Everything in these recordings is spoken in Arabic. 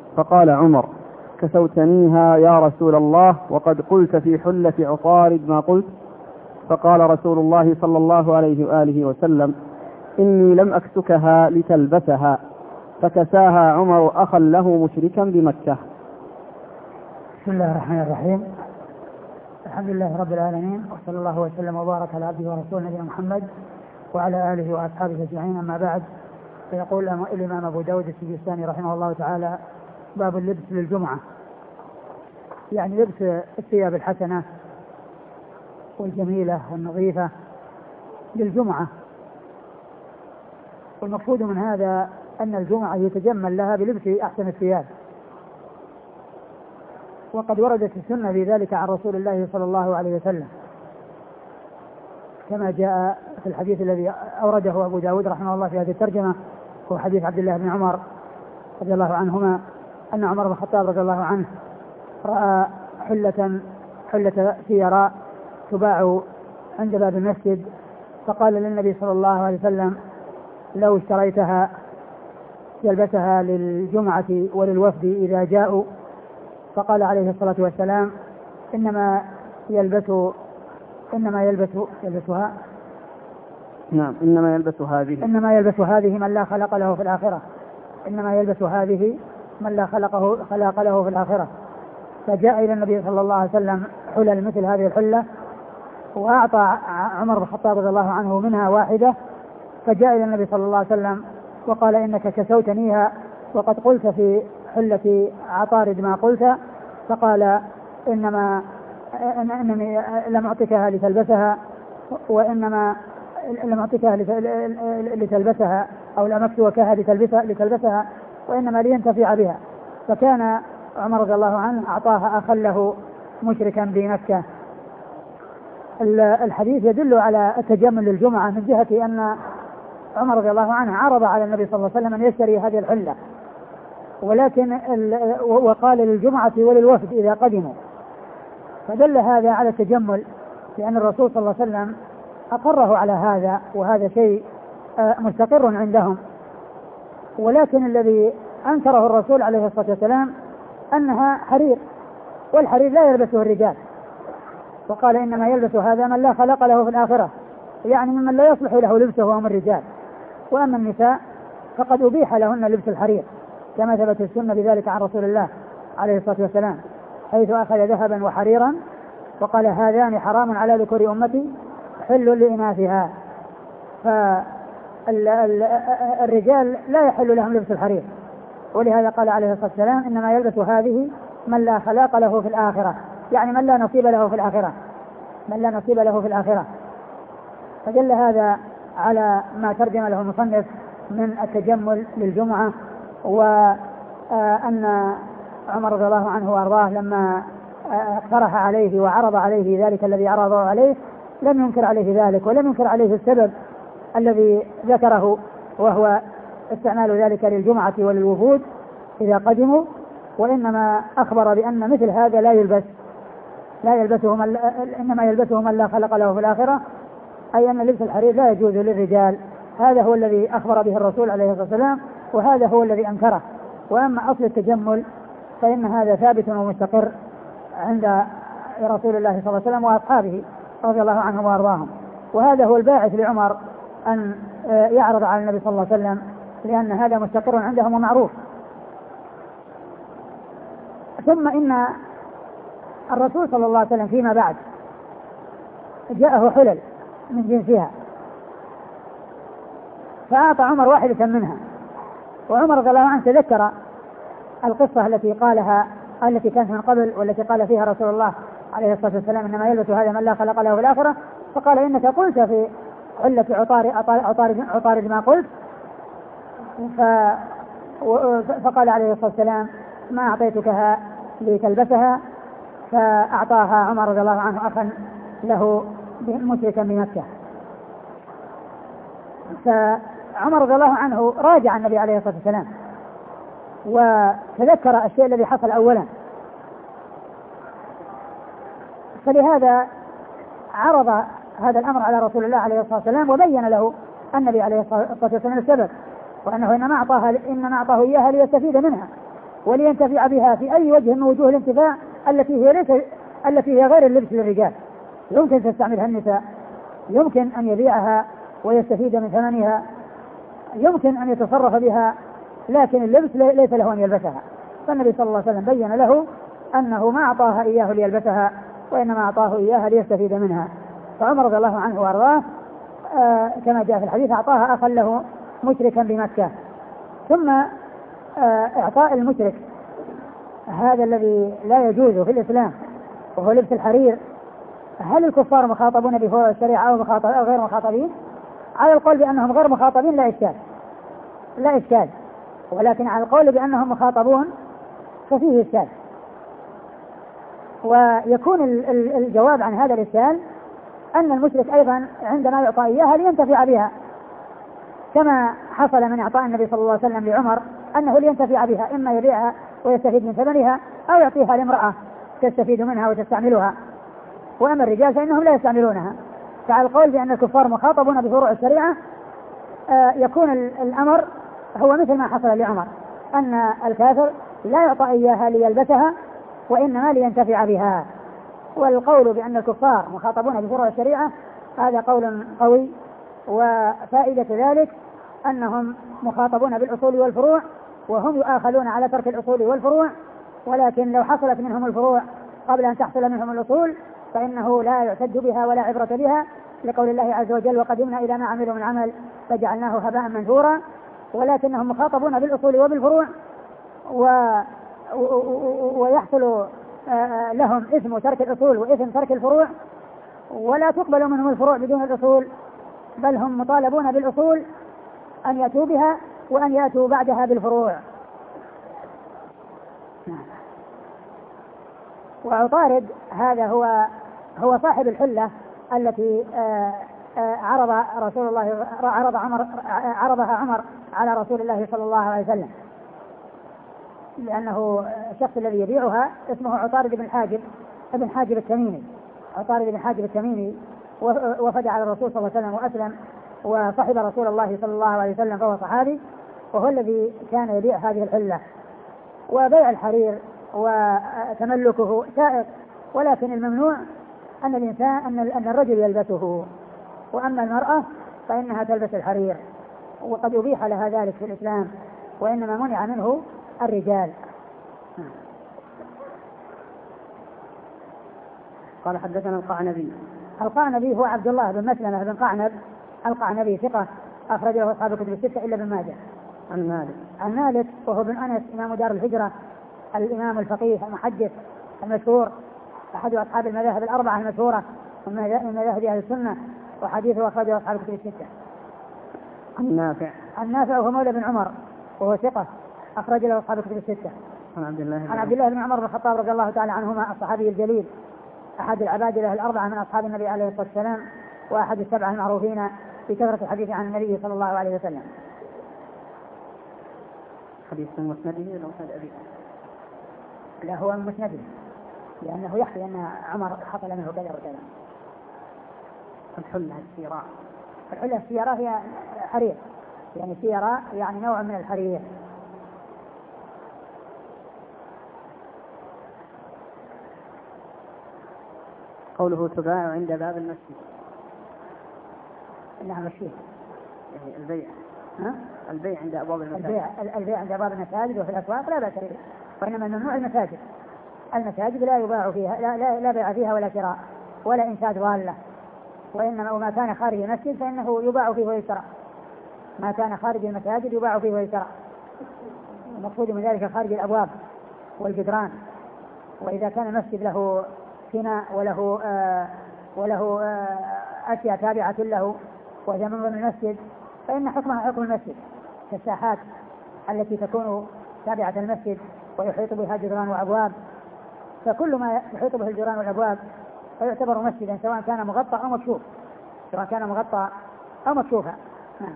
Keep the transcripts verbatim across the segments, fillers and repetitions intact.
فقال عمر: كسوتنيها يا رسول الله وقد قلت في حلة عطارد ما قلت. فقال رسول الله صلى الله عليه وآله وسلم: إني لم أكسكها لتلبسها. فكساها عمر أخا له مشركا بمكة. بسم الله الرحمن الرحيم. الحمد لله رب العالمين، وصلى الله وسلم وبارك على عبده ورسوله نبينا محمد وعلى آله وأصحابه أجمعين، أما بعد. فيقول الإمام أبو داود السجستاني رحمه الله تعالى: باب اللبس للجمعة، يعني لبس الثياب الحسنة والجميلة والنظيفة للجمعة. والمقصود من هذا أن الجمعة يتجمل لها بلبس أحسن الثياب، وقد وردت السنة في ذلك عن رسول الله صلى الله عليه وسلم، كما جاء في الحديث الذي أورده أبو داود رحمه الله في هذه الترجمة، هو حديث عبد الله بن عمر رضي الله عنهما أن عمر بن الخطاب رضي الله عنه رأى حلة حلة سيراء تباع عند باب المسجد، فقال للنبي صلى الله عليه وسلم: لو اشتريتها يلبسها للجمعة وللوفد إذا جاءوا. فقال عليه الصلاة والسلام: إنما يلبس إنما يلبس يلبسها نعم إنما يلبس هذه إنما يلبس هذه من لا خلق له في الآخرة إنما يلبس هذه من لا خلقه خلق له في الآخرة. فجاء إلى النبي صلى الله عليه وسلم حلل مثل هذه الحلة، وأعطى عمر بن الخطاب رضي الله عنه منها واحدة، فجاء إلى النبي صلى الله عليه وسلم وقال: إنك كسوتنيها وقد قلت في حلة عطارد ما قلت. فقال: إنما إنني لم أعطيكها لتلبسها، وإنما لم أعطيكها لتلبسها أو لم أكسوكها لتلبسها، وإنما لينتفع بها. فكان عمر رضي الله عنه أعطاها أخا له مشركا بمكة. الحديث يدل على التجمل للجمعة من جهة أن عمر رضي الله عنه عرض على النبي صلى الله عليه وسلم أن يشتري هذه الحلة، ولكن وقال للجمعة وللوفد إذا قدموا، فدل هذا على التجمل، لأن الرسول صلى الله عليه وسلم أقره على هذا، وهذا شيء مستقر عندهم. ولكن الذي أنكره الرسول عليه الصلاة والسلام أنها حرير، والحرير لا يلبسه الرجال، وقال: إنما يلبس هذا من لا خلق له في الآخرة، يعني ممن لا يصلح له لبسه وهم الرجال. وأما النساء فقد أبيح لهن لبس الحرير، كما ثبت السنة بذلك عن رسول الله عليه الصلاة والسلام، حيث أخذ ذهبا وحريرا وقال: هذان حرام على ذكور أمتي حل لإناثها. فالرجال لا يحل لهم لبس الحرير، ولهذا قال عليه الصلاة والسلام: إنما يلبس هذه من لا خلاق له في الآخرة، يعني من لا نصيب له في الآخرة من لا نصيب له في الآخرة. فدل هذا على ما ترجم له المصنف من التجمل للجمعة، وأن عمر رضي الله عنه وأرضاه لما اقترح عليه وعرض عليه ذلك الذي عرضه عليه لم ينكر عليه ذلك، ولم ينكر عليه السبب الذي ذكره، وهو استعمال ذلك للجمعة وللوفود إذا قدموا، وإنما أخبر بأن مثل هذا لا يلبس لا يلبسه من إنما يلبسه من لا خلق له في الآخرة، أي أن لبس الحرير لا يجوز للرجال. هذا هو الذي أخبر به الرسول عليه الصلاة والسلام، وهذا هو الذي أنكره. وأما أصل التجمل فإن هذا ثابت ومستقر عند رسول الله صلى الله عليه وسلم وأصحابه رضي الله عنهم وأرضاهم، وهذا هو الباعث لعمر أن يعرض على النبي صلى الله عليه وسلم، لأن هذا مستقر عندهم ومعروف. ثم إن الرسول صلى الله عليه وسلم فيما بعد جاءه حلل من جنسها، فأعطى عمر واحدة منها، وعمر رضي الله عنه تذكر القصة التي قالها التي كانت من قبل، والتي قال فيها رسول الله عليه الصلاة والسلام: إنما يلبس هذا من لا خلق له في الآخرة. فقال: إنك قلت في حلة عطارد عطارد ما قلت. فقال عليه الصلاة والسلام: ما أعطيتكها لتلبسها. فأعطاها عمر رضي الله عنه أخا له مشركا بمكة. فعمر رضي الله عنه راجع النبي عليه الصلاة والسلام وتذكر الشيء الذي حصل أولا، فلهذا عرض هذا الأمر على رسول الله عليه الصلاة والسلام، وبين له النبي عليه الصلاة والسلام السبب، وأنه إنما أعطاها إنما أعطاه إياها ليستفيد منها، ولينتفع بها في أي وجه من وجوه الانتفاع التي هي ليس التي هي غير اللبس للرجال. يمكن تستعملها النساء، يمكن أن يبيعها ويستفيد من ثمنها، يمكن أن يتصرف بها، لكن اللبس ليس له أن يلبسها. فالنبي صلى الله عليه وسلم بين له أنه ما أعطاها إياه ليلبسها، وإنما أعطاه إياها ليستفيد منها. فعمر رضي الله عنه وأرضاه آه كما جاء في الحديث أعطاها أخا له مشركا بمكة. ثم آه إعطاء المشرك هذا الذي لا يجوز في الإسلام وهو لبس الحرير، هل الكفار مخاطبون بفروع الشريعة أو غير مخاطبين؟ على القول بأنهم غير مخاطبين لا إشكال لا إشكال ولكن على القول بأنهم مخاطبون ففيه إشكال. ويكون الجواب عن هذا الإشكال أن المشرك أيضا عندما يعطى إياها لينتفع بها، كما حصل من إعطاء النبي صلى الله عليه وسلم لعمر أنه لينتفع بها، إما يبيعها ويستفيد من ثمنها أو يعطيها لامرأة تستفيد منها وتستعملها. وأما الرجال فإنهم لا يستعملونها. فعلى القول بأن الكفار مخاطبون بفروع الشريعة آه يكون الأمر هو مثل ما حصل لعمر، أن الكافر لا يعطى إياها ليلبسها وإنما لينتفع بها. والقول بأن الكفار مخاطبون بفروع الشريعة هذا قول قوي، وفائدة ذلك أنهم مخاطبون بالأصول والفروع وهم يؤاخذون على ترك الأصول والفروع، ولكن لو حصلت منهم الفروع قبل أن تحصل منهم الأصول فإنه لا يعتد بها ولا عبرة بها، لقول الله عز وجل وقدمنا إلى ما عملوا من عمل فجعلناه هباء منثورا. ولكنهم مخاطبون بالأصول وبالفروع و... ويحصل لهم إثم ترك الأصول وإثم ترك الفروع، ولا تقبل منهم الفروع بدون الأصول، بل هم مطالبون بالأصول أن يأتوا بها وأن يأتوا بعدها بالفروع. وعطارد هذا هو هو صاحب الحلة التي عرض رسول الله عرض عمر عرضها عمر على رسول الله صلى الله عليه وسلم، لأنه الشخص الذي يبيعها اسمه عطارد بن حاجب ابن حاجب التميمي. عطارد بن حاجب التميمي وفد على الرسول صلى الله عليه وسلم وأسلم وصحب رسول الله صلى الله عليه وسلم، فهو صحابي، وهو الذي كان يبيع هذه الحلة. وبيع الحرير وتملكه سائق، ولكن الممنوع أن الإنسان أن أن الرجل يلبسه، وأما المرأة فإنها تلبس الحرير، وقد أبيح لها ذلك في الإسلام، وإنما منع منه الرجال. قال حدثنا القعنبي. القعنبي هو عبد الله بن مسلمة بن قعنب القعنبي ثقة أخرجه أصحاب الكتب الستة إلا ابن ماجه. عن مالك عن مالك وهو بن أنس إمام دار الهجرة الإمام الفقيه المحدث المشهور، أحد أصحاب المذاهب الأربعة المشهورة من مذاهب أهل السنة، وحديثه أخرجه أصحاب الكتب الستة. عن نافع. عن نافع وهو مولى بن عمر وهو ثقة أخرج له أصحاب الكتب الستة. عن عبد الله عن عبد الله بن عمر بن الخطاب رضي الله تعالى عنهما الصحابي الجليل أحد العبادلة الأربعة من أصحاب النبي عليه الصلاة والسلام، وأحد السبعة المعروفين بكثرة الحديث عن النبي صلى الله عليه وسلم. حديث من مسنده ولا مسند أبي؟ لا، هو من مسنده، لأنه يحكي أن عمر حصل منه كذا وكذا. الحلة السيراء. الحلة السيراء هي حرير، يعني سيراء يعني نوع من الحرير. قوله تباع عند باب المسجد. نعم الشيء يعني البيع. ها؟ البيع عند أبواب المساجد. البيع البيع عند أبواب المساجد وفي الأسواق لا بأس به، وإنما ممنوع المساجد. المساجد لا يباع فيها لا لا, لا بيع فيها ولا شراء ولا إنشاد ضالة، وإنما ما كان خارج المسجد فإنه يباع فيه ويشترى. ما كان خارج المساجد يباع فيه ويشترى. المقصود من ذلك خارج الأبواب والجدران. وإذا كان المسجد له فناء وله آه وله آه أشياء تابعة له وهي من ضمن المسجد فإن حكمها حكم المسجد، كالساحات التي تكون تابعة المسجد ويحيط بها جدران وأبواب، فكل ما يحيط به الجدران والأبواب فيعتبر مسجدا سواء كان مغطى أو مكشوف سواء كان مغطى أو مكشوفا. نعم.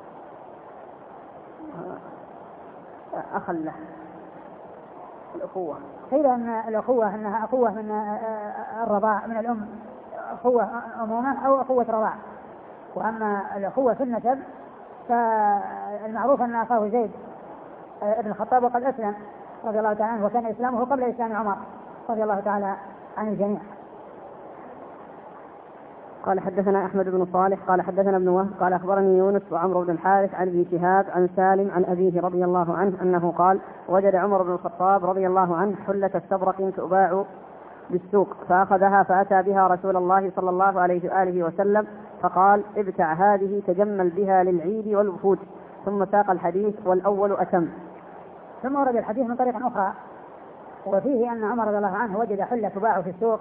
أخل له الأخوة. قيل أن الأخوة أنها أخوة من الرضاع من الأم، أخوة أمومة أو أخوة رضاع. وأما الأخوة في النسب فالمعروف أن أخاه زيد ابن الخطاب وقد أسلم، رضي الله تعالى عنه، وكان إسلامه قبل إسلام عمر رضي الله تعالى عن الجميع. قال حدثنا أحمد بن صالح قال حدثنا ابن وهب قال أخبرني يونس وعمرو بن الحارث عن ابن شهاب عن سالم عن أبيه رضي الله عنه أنه قال وجد عمر بن الخطاب رضي الله عنه حلة استبرق تباع بالسوق فأخذها فأتى بها رسول الله صلى الله عليه وآله وسلم فقال ابتع هذه تجمل بها للعيد والوفود، ثم ساق الحديث والأول أتم. ثم ورد الحديث من طريق أخرى وفيه أن عمر رضي الله عنه وجد حلة تباع في السوق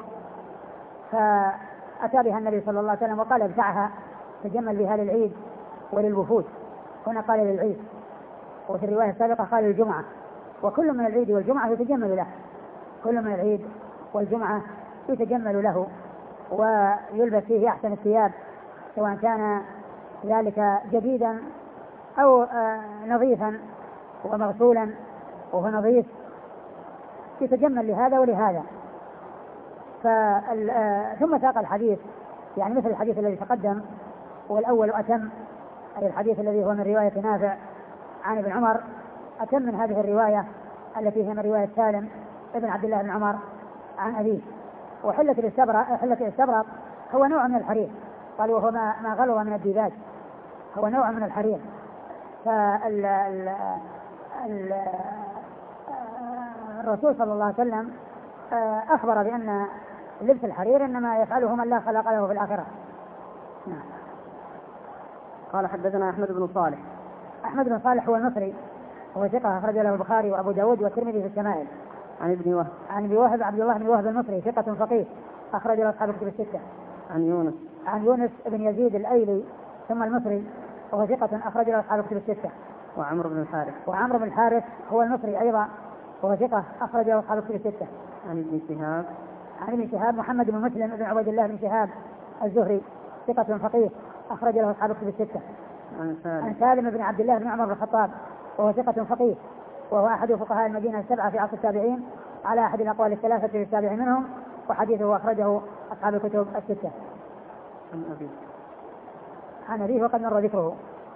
فأتى بها النبي صلى الله عليه وسلم وقال ابتعها تجمل بها للعيد وللوفود. هنا قال للعيد، وفي الرواية السابقة قال للجمعة، وكل من العيد والجمعة يتجمل له، كل من العيد والجمعة يتجمل له ويلبس فيه أحسن الثياب، سواء كان ذلك جديدا أو نظيفا ومغسولا وهو نظيف، يتجمل لهذا ولهذا. ثم ساق الحديث يعني مثل الحديث الذي تقدم، والأول أتم، أي الحديث الذي هو من رواية نافع عن ابن عمر، أتم من هذه الرواية التي هي من رواية سالم ابن عبد الله بن عمر عن أبيه. وحلة الاستبرق حلة الاستبرق هو نوع من الحرير، قالوا وهو ما, ما غلظ من الديباج، هو نوع من الحرير. فالرسول صلى الله عليه وسلم أخبر بأن لبس الحرير إنما يفعله من لا خلق له في الآخرة. نعم. قال حدثنا أحمد بن صالح. أحمد بن صالح هو المصري، هو ثقة أخرج له البخاري وأبو داود والترمذي في الشمائل. عن ابن وهب. عن ابن وهب عبد الله بن وهب المصري ثقة فقيه أخرج له أصحاب الكتب الستة. عن يونس. عن يونس بن يزيد الأيلي ثم المصري وهو ثقة أخرج له أصحاب الكتب الستة. وعمرو بن الحارث. وعمرو بن الحارث هو المصري أيضا وهو ثقة أخرج له أصحاب الكتب الستة. عن ابن شهاب. عن ابن شهاب محمد بن مسلم بن عبيد الله بن شهاب الزهري ثقة فقيه أخرج له أصحاب الكتب الستة. عن سالم. عن سالم بن عبد الله بن عمر بن الخطاب وهو ثقة فقيه وهو أحد فقهاء المدينة السبعة في عصر التابعين على أحد الأقوال الثلاثة في التابع منهم، وحديثه أخرجه أصحاب الكتب الستة. عن أبيه. عن أبيه وقد مر ذكره.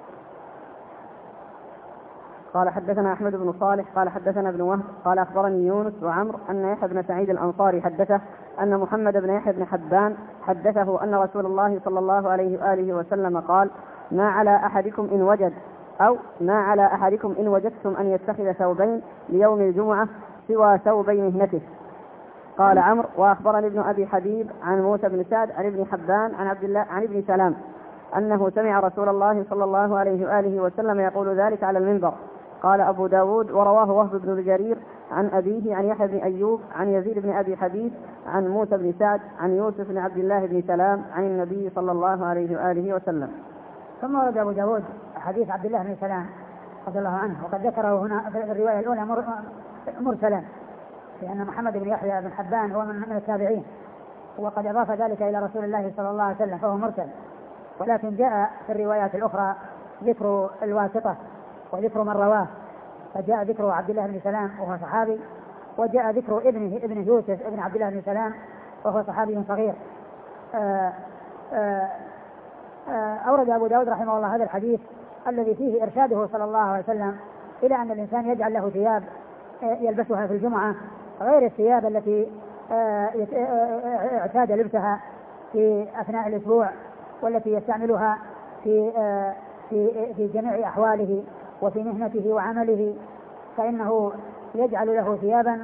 قال حدثنا أحمد بن صالح قال حدثنا ابن وهب قال أخبرني يونس وعمر أن يحيى بن سعيد الأنصاري حدثه أن محمد بن يحيى بن حبان حدثه أن رسول الله صلى الله عليه وآله وسلم قال ما على أحدكم إن وجد أو ما على أحدكم إن وجدتم أن يتخذ ثوبين ليوم الجمعة سوى ثوبي مهنته. قال عمرو وأخبرني ابن أبي حبيب عن موسى بن سعد عن ابن حبان عن عبد الله عن ابن سلام أنه سمع رسول الله صلى الله عليه وآله وسلم يقول ذلك على المنبر. قال أبو داود ورواه وهب بن جرير عن أبيه عن يحيى بن أيوب عن يزيد بن أبي حبيب عن موسى بن سعد عن يوسف بن عبد الله بن سلام عن النبي صلى الله عليه وآله وسلم. ثم ورد أبو داود حديث عبد الله بن سلام رضي الله عنه وقد ذكره هنا في الرواية الأولى مرسلا، لأن محمد بن يحيى بن حبان هو من التابعين، وقد أضاف ذلك إلى رسول الله صلى الله عليه وسلم فهو مرسل. ولكن جاء في الروايات الأخرى ذكر الواسطة وذكر من رواه، فجاء ذكر عبد الله بن سلام وهو صحابي، وجاء ذكر ابنه ابن يوسف ابن عبد الله بن سلام وهو صحابي صغير. آآ آآ آآ أورد أبو داود رحمه الله هذا الحديث الذي فيه إرشاده صلى الله عليه وسلم إلى أن الإنسان يجعل له ثياب يلبسها في الجمعة غير الثياب التي اعتاد لبسها في أثناء الأسبوع والتي يستعملها في في في جميع أحواله وفي مهنته وعمله، فإنه يجعل له ثيابا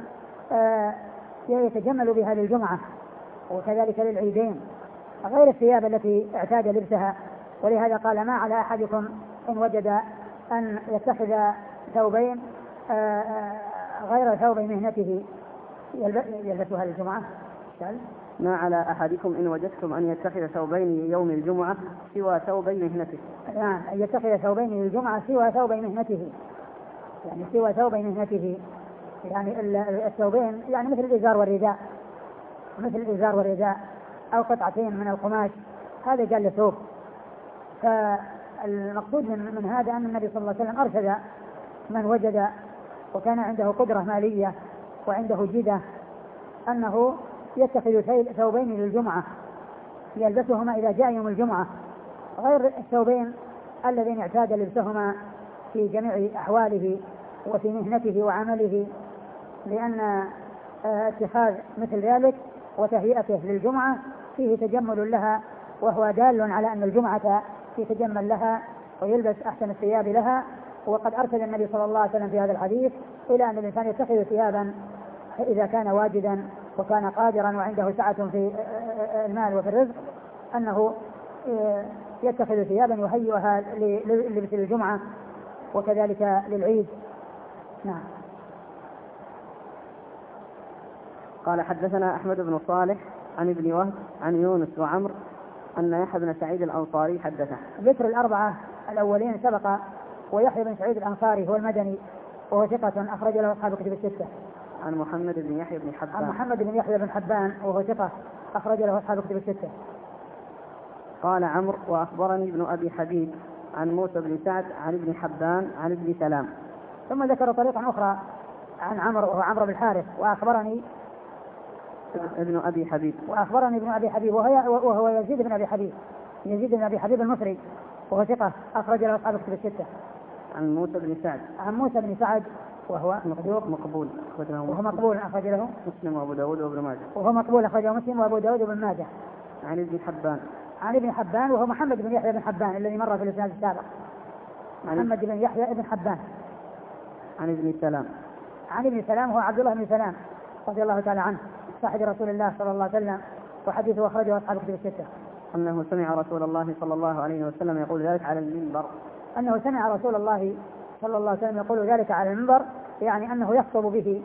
يتجمل بها للجمعة وكذلك للعيدين غير الثياب التي اعتاد لبسها. ولهذا قال ما على أحدكم إن وجد أن يتخذ ثوبين غير ثوب مهنته يلبسها للجمعة. ما على أحدكم إن وجدتم أن يتخذ ثوبين يوم الجمعة سوى ثوبي مهنته. يعني أن يتخذ ثوبين للجمعة سوى ثوبي مهنته، يعني سوى ثوبي مهنته، يعني الثوبين يعني مثل الإزار والرداء، مثل الإزار والرداء أو قطعتين من القماش، هذا قال ثوب. فالمقصود من, من هذا أن النبي صلى الله عليه وسلم أرشد من وجد وكان عنده قدرة مالية وعنده جدة أنه يتخذ ثوبين للجمعة يلبسهما إذا جاء يوم الجمعة غير الثوبين الذين اعتاد لبسهما في جميع أحواله وفي مهنته وعمله، لأن اتخاذ مثل ذلك وتهيئته للجمعة فيه تجمل لها، وهو دال على أن الجمعة يتجمل لها ويلبس أحسن الثياب لها. وقد أرشد النبي صلى الله عليه وسلم في هذا الحديث إلى أن الإنسان يتخذ ثيابا إذا كان واجدا وكان قادرا وعنده سعة في المال وفي الرزق، أنه يتخذ ثيابا يهيئها للبس الجمعة وكذلك للعيد. نعم. قال حدثنا أحمد بن صالح عن ابن وهب عن يونس وعمر أن يحيى بن سعيد الأنصاري حدثه. ذكر الأربعة الأولين سبق، ويحيى بن سعيد الأنصاري هو المدني وهو ثقة أخرج له أصحاب الكتب الستة. عن محمد بن يحيى بن حبان. عن محمد بن يحيى بن حبان وهو ثقة أخرج له أصحاب الكتب الستة. قال عمرو وأخبرني ابن أبي حبيب عن موسى بن سعد عن ابن حبان عن ابن سلام. ثم ذكر طريقا أخرى عن عمرو وهو عمرو بن الحارث وأخبرني ابن أبي حبيب وأخبرني ابن أبي حبيب وهو, وهو يزيد بن أبي حبيب يزيد بن أبي حبيب المصري وهو ثقة أخرج له أصحاب الكتب الستة. عن موسى بن سعد عن موسى بن سعد وهو مقبول مقبول وهو مقبول أخرج له مسلم وأبو داود وابن ماجه. وهو مقبول أخرجه مسلم وأبو داود وابن ماجه. عن ابن حبان عن ابن حبان وهو محمد بن يحيى بن حبان الذي مر في الإسناد السابق. محمد بن يحيى بن حبان. عن ابن سلام عن ابن سلام هو عبد الله بن سلام رضي الله تعالى عنه صاحب رسول الله صلى الله عليه وسلم وحديثه أخرجه أصحاب الكتب الستة. أنه سمع رسول الله صلى الله عليه وسلم يقول ذلك على المنبر. أنه سمع رسول الله صلى الله عليه وسلم يقول ذلك على المنبر، يعني أنه يخطب به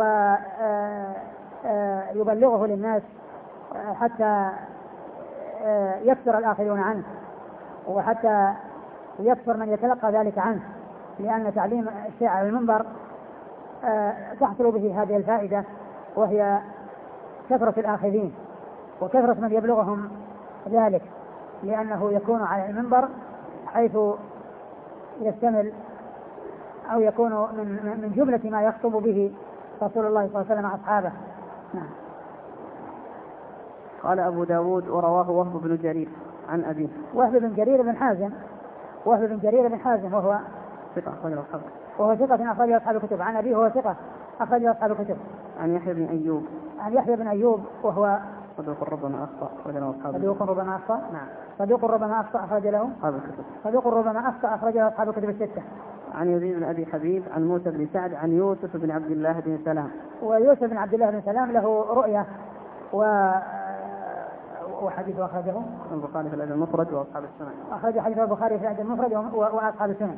ويبلغه للناس حتى يكثر الآخرون عنه وحتى يكثر من يتلقى ذلك عنه، لأن تعليم الشيء على المنبر تحصل به هذه الفائدة، وهي كثرة الآخذين وكثرة من يبلغهم ذلك، لأنه يكون على المنبر حيث يشتمل أو يكون من من جملة ما يخطب به رسول الله صلى الله عليه وسلم مع أصحابه. نعم. قال أبو داود ورواه وهب بن جرير عن أبيه. وهب بن جرير بن حازم وهب بن جرير بن حازم وهو ثقة أخرج أصحاب وهو ثقة أخرج أصحاب الكتب. عن أبيه وهو ثقة أخرج أصحاب الكتب. عن يحيى بن أيوب عن يحيى بن أيوب وهو صدوق ربما أخطأ أخرج له أصحاب صدوق ربما أخطأ نعم صدوق ربما أخطأ أخرج له أصحاب الكتب. صدوق ربما أخطأ أخرج له أصحاب الكتب الستة. عن يزيد بن أبي حبيب عن موسى بن سعد عن يوسف بن عبد الله بن سلام. ويوسف بن عبد الله بن سلام له رؤية و وحديث أخرجه البخاري في الأدب المفرد وأصحاب السنن. أخرج حديث البخاري في الأدب المفرد وأصحاب السنن.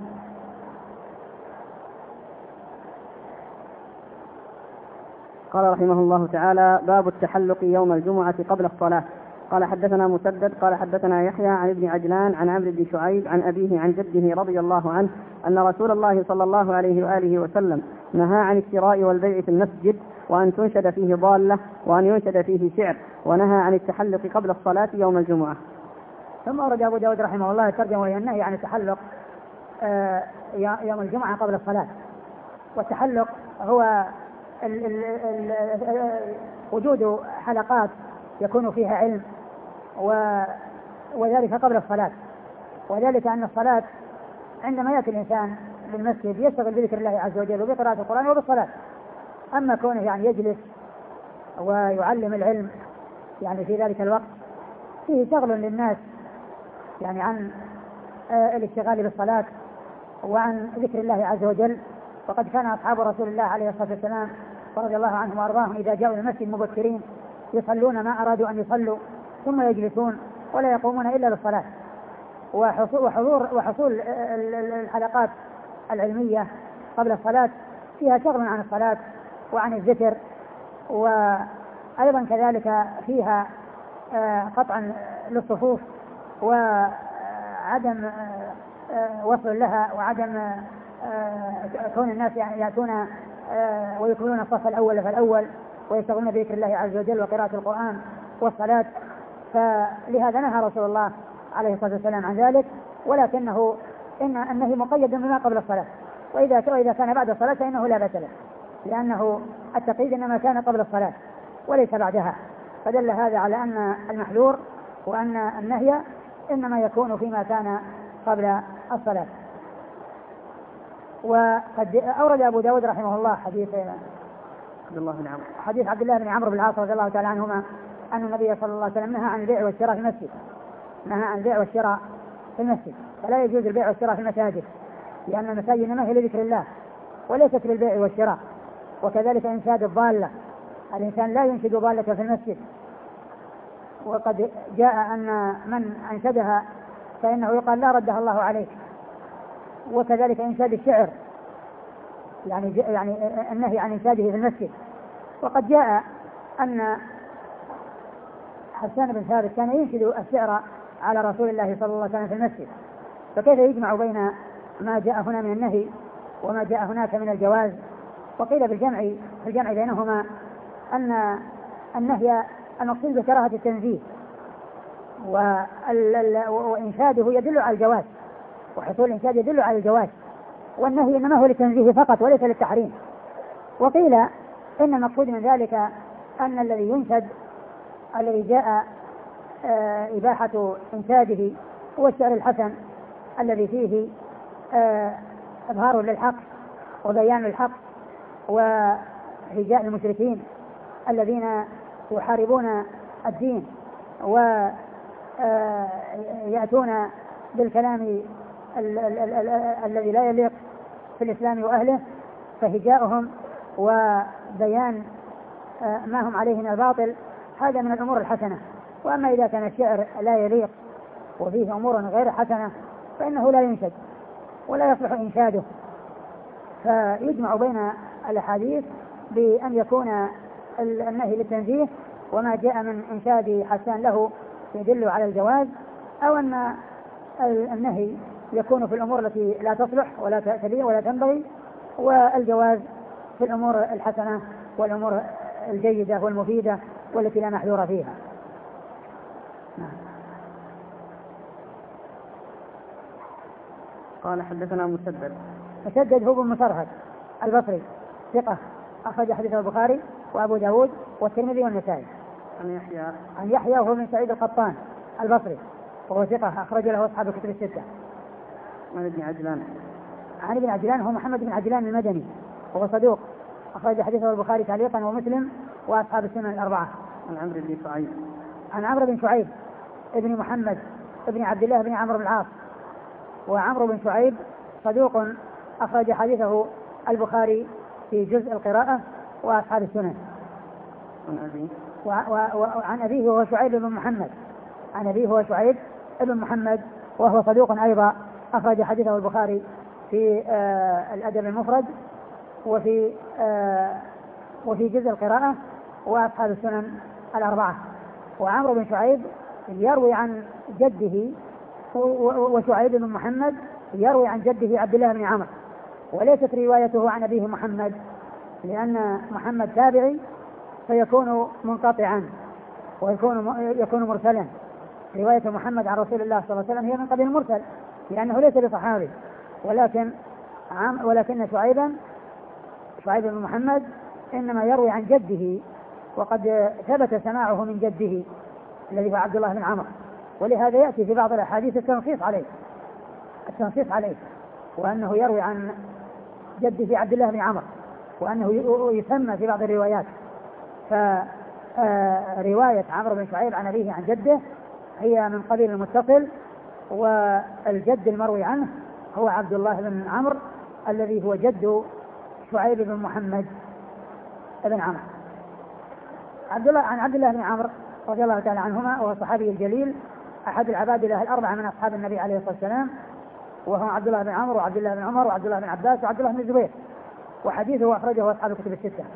قال رحمه الله تعالى: باب التحلق يوم الجمعة قبل الصلاة. قال حدثنا مسدد قال حدثنا يحيى عن ابن عجلان عن عمرو بن شعيب عن أبيه عن جده رضي الله عنه أن رسول الله صلى الله عليه وآله وسلم نهى عن الشراء والبيع في المسجد، وأن تنشد فيه ضالة، وأن ينشد فيه شعر، ونهى عن التحلق قبل الصلاة يوم الجمعة. ثم أورد أبو داود رحمه الله الترجمة وهي النهي عن التحلق يوم الجمعة قبل الصلاة. والتحلق هو ال ال ال وجود حلقات يكون فيها علم وذلك قبل الصلاة، وذلك أن الصلاة عندما يأتي الإنسان للمسجد يشتغل بذكر الله عز وجل وبقراءة القرآن وبالصلاة. أما كونه يعني يجلس ويعلم العلم يعني في ذلك الوقت فيه شغل للناس يعني عن الاشتغال بالصلاة وعن ذكر الله عز وجل. وقد كان أصحاب رسول الله عليه الصلاة والسلام رضي الله عنهم وأرضاهم إذا جاءوا المسجد مبكرين يصلون ما أرادوا أن يصلوا ثم يجلسون ولا يقومون إلا للصلاة. وحضور وحصول الحلقات العلمية قبل الصلاة فيها شغل عن الصلاة وعن الذكر، وأيضا كذلك فيها قطع للصفوف وعدم وصل لها وعدم كون الناس يأتون ويكونون الصف الأول فالأول ويشتغلون بذكر الله عز وجل وقراءة القرآن والصلاة. فلهذا نهى رسول الله عليه الصلاة والسلام عن ذلك، ولكنه إن النهي مقيد بما قبل الصلاة، وإذا وإذا كان بعد الصلاة فإنه لا بأس له، لأنه التقييد إنما كان قبل الصلاة وليس بعدها. فدل هذا على أن المحذور وأن النهي إنما يكون فيما كان قبل الصلاة. وقد أورد أبو داود رحمه الله حديث عبد الله بن عمرو حديث عبد الله بن عمرو بن العاص رضي الله تعالى عنهما أن النبي صلى الله عليه وسلم نهى عن البيع والشراء في المسجد، نهى عن البيع والشراء في المسجد، فلا يجوز البيع والشراء في المساجد، لأن المساجد إنما هي لذكر الله وليست للبيع والشراء. وكذلك إنشاد الضالة، الإنسان لا ينشد ضالة في المسجد، وقد جاء أن من أنشدها فإنه يقال لا ردها الله عليه. وكذلك إنشاد الشعر، يعني يعني النهي عن إنشاده في المسجد. وقد جاء أن حسان بن ثابت كان ينشد الشعر على رسول الله صلى الله عليه وسلم في المسجد، فكيف يجمع بين ما جاء هنا من النهي وما جاء هناك من الجواز؟ وقيل بالجمع في الجمع بينهما أن النهي المقصود بكراهة التنزيه، وإنشاده يدل على الجواز، وحصول الإنشاد يدل على الجواز، والنهي إنما هو للتنزيه فقط وليس للتحريم. وقيل إن المقصود من ذلك أن الذي ينشد الذي جاء آه إباحة إنشاده هو الشعر الحسن الذي فيه آه إظهار للحق وبيان للحق وهجاء المشركين الذين يحاربون الدين ويأتون بالكلام الذي لا يليق في الإسلام وأهله، فهجاؤهم وبيان ما هم عليه من الباطل هذا من الأمور الحسنة. وأما إذا كان الشعر لا يليق وفيه أمور غير حسنة فإنه لا ينشد ولا يصلح إنشاده. فيجمع بين الأحاديث بأن يكون النهي للتنزيه، وما جاء من إنشاد حسان له يدل على الجواز، أو أن النهي يكون في الأمور التي لا تصلح ولا تليق ولا تنبغي، والجواز في الأمور الحسنة والأمور الجيدة والمفيدة والتي لا محذور فيها. قال حدثنا مسدد مسدد هو بن مسرهد البصري ثقة أخرج حديثه البخاري وأبو داود والترمذي والنسائي. عن يحيى عن يحيى وهو بن سعيد القطان البصري وهو ثقة أخرج له أصحاب الكتب الستة. عن ابن عجلان عن ابن عجلان هو محمد بن عجلان المدني وهو صدوق أخرج حديثه البخاري تعليقا ومسلم وأصحاب السنن الأربعة. عن عمرو بن شعيب عن عمرو بن شعيب ابن محمد ابن عبد الله بن عمرو بن العاص، وعمرو بن شعيب صدوق أخرج حديثه البخاري في جزء القراءة وأصحاب السنن. عن أبيه وعن أبيه هو شعيب بن محمد عن أبيه هو شعيب بن محمد وهو صدوق أيضا أخرج حديثه البخاري في آه الأدب المفرد وفي آه وفي جزء القراءة وأصحاب السنن الأربعة. وعمرو بن شعيب يروي عن جده، وشعيب بن محمد يروي عن جده عبد الله بن عمرو، وليست روايته عن أبيه محمد، لأن محمد تابعي فيكون منقطعا ويكون يكون مرسلا. رواية محمد عن رسول الله صلى الله عليه وسلم هي من قبيل المرسل، لأنه ليس بصحابي، ولكن عم ولكن شعيبا شعيب بن محمد إنما يروي عن جده، وقد ثبت سماعه من جده الذي هو عبد الله بن عمرو، ولهذا يأتي في بعض الأحاديث التنصيص عليه التنصيص عليه وأنه يروي عن جده عبد الله بن عمرو، وأنه يسمى في بعض الروايات. فرواية عمرو بن شعيب عن أبيه عن جده هي من قبيل المتصل، والجد المروي عنه هو عبد الله بن عمرو الذي هو جد شعيب بن محمد بن عمرو. عبد الله عن عبد الله بن عمرو رضي الله تعالى عنهما، وهو الصحابي الجليل أحد العباد الله الأربعة من أصحاب النبي عليه الصلاة والسلام، وهو عبد الله بن عمرو وعبد الله بن عمر وعبد الله بن عباس وعبد الله بن الزبير، وحديثه أخرجه أصحاب الكتب الستة.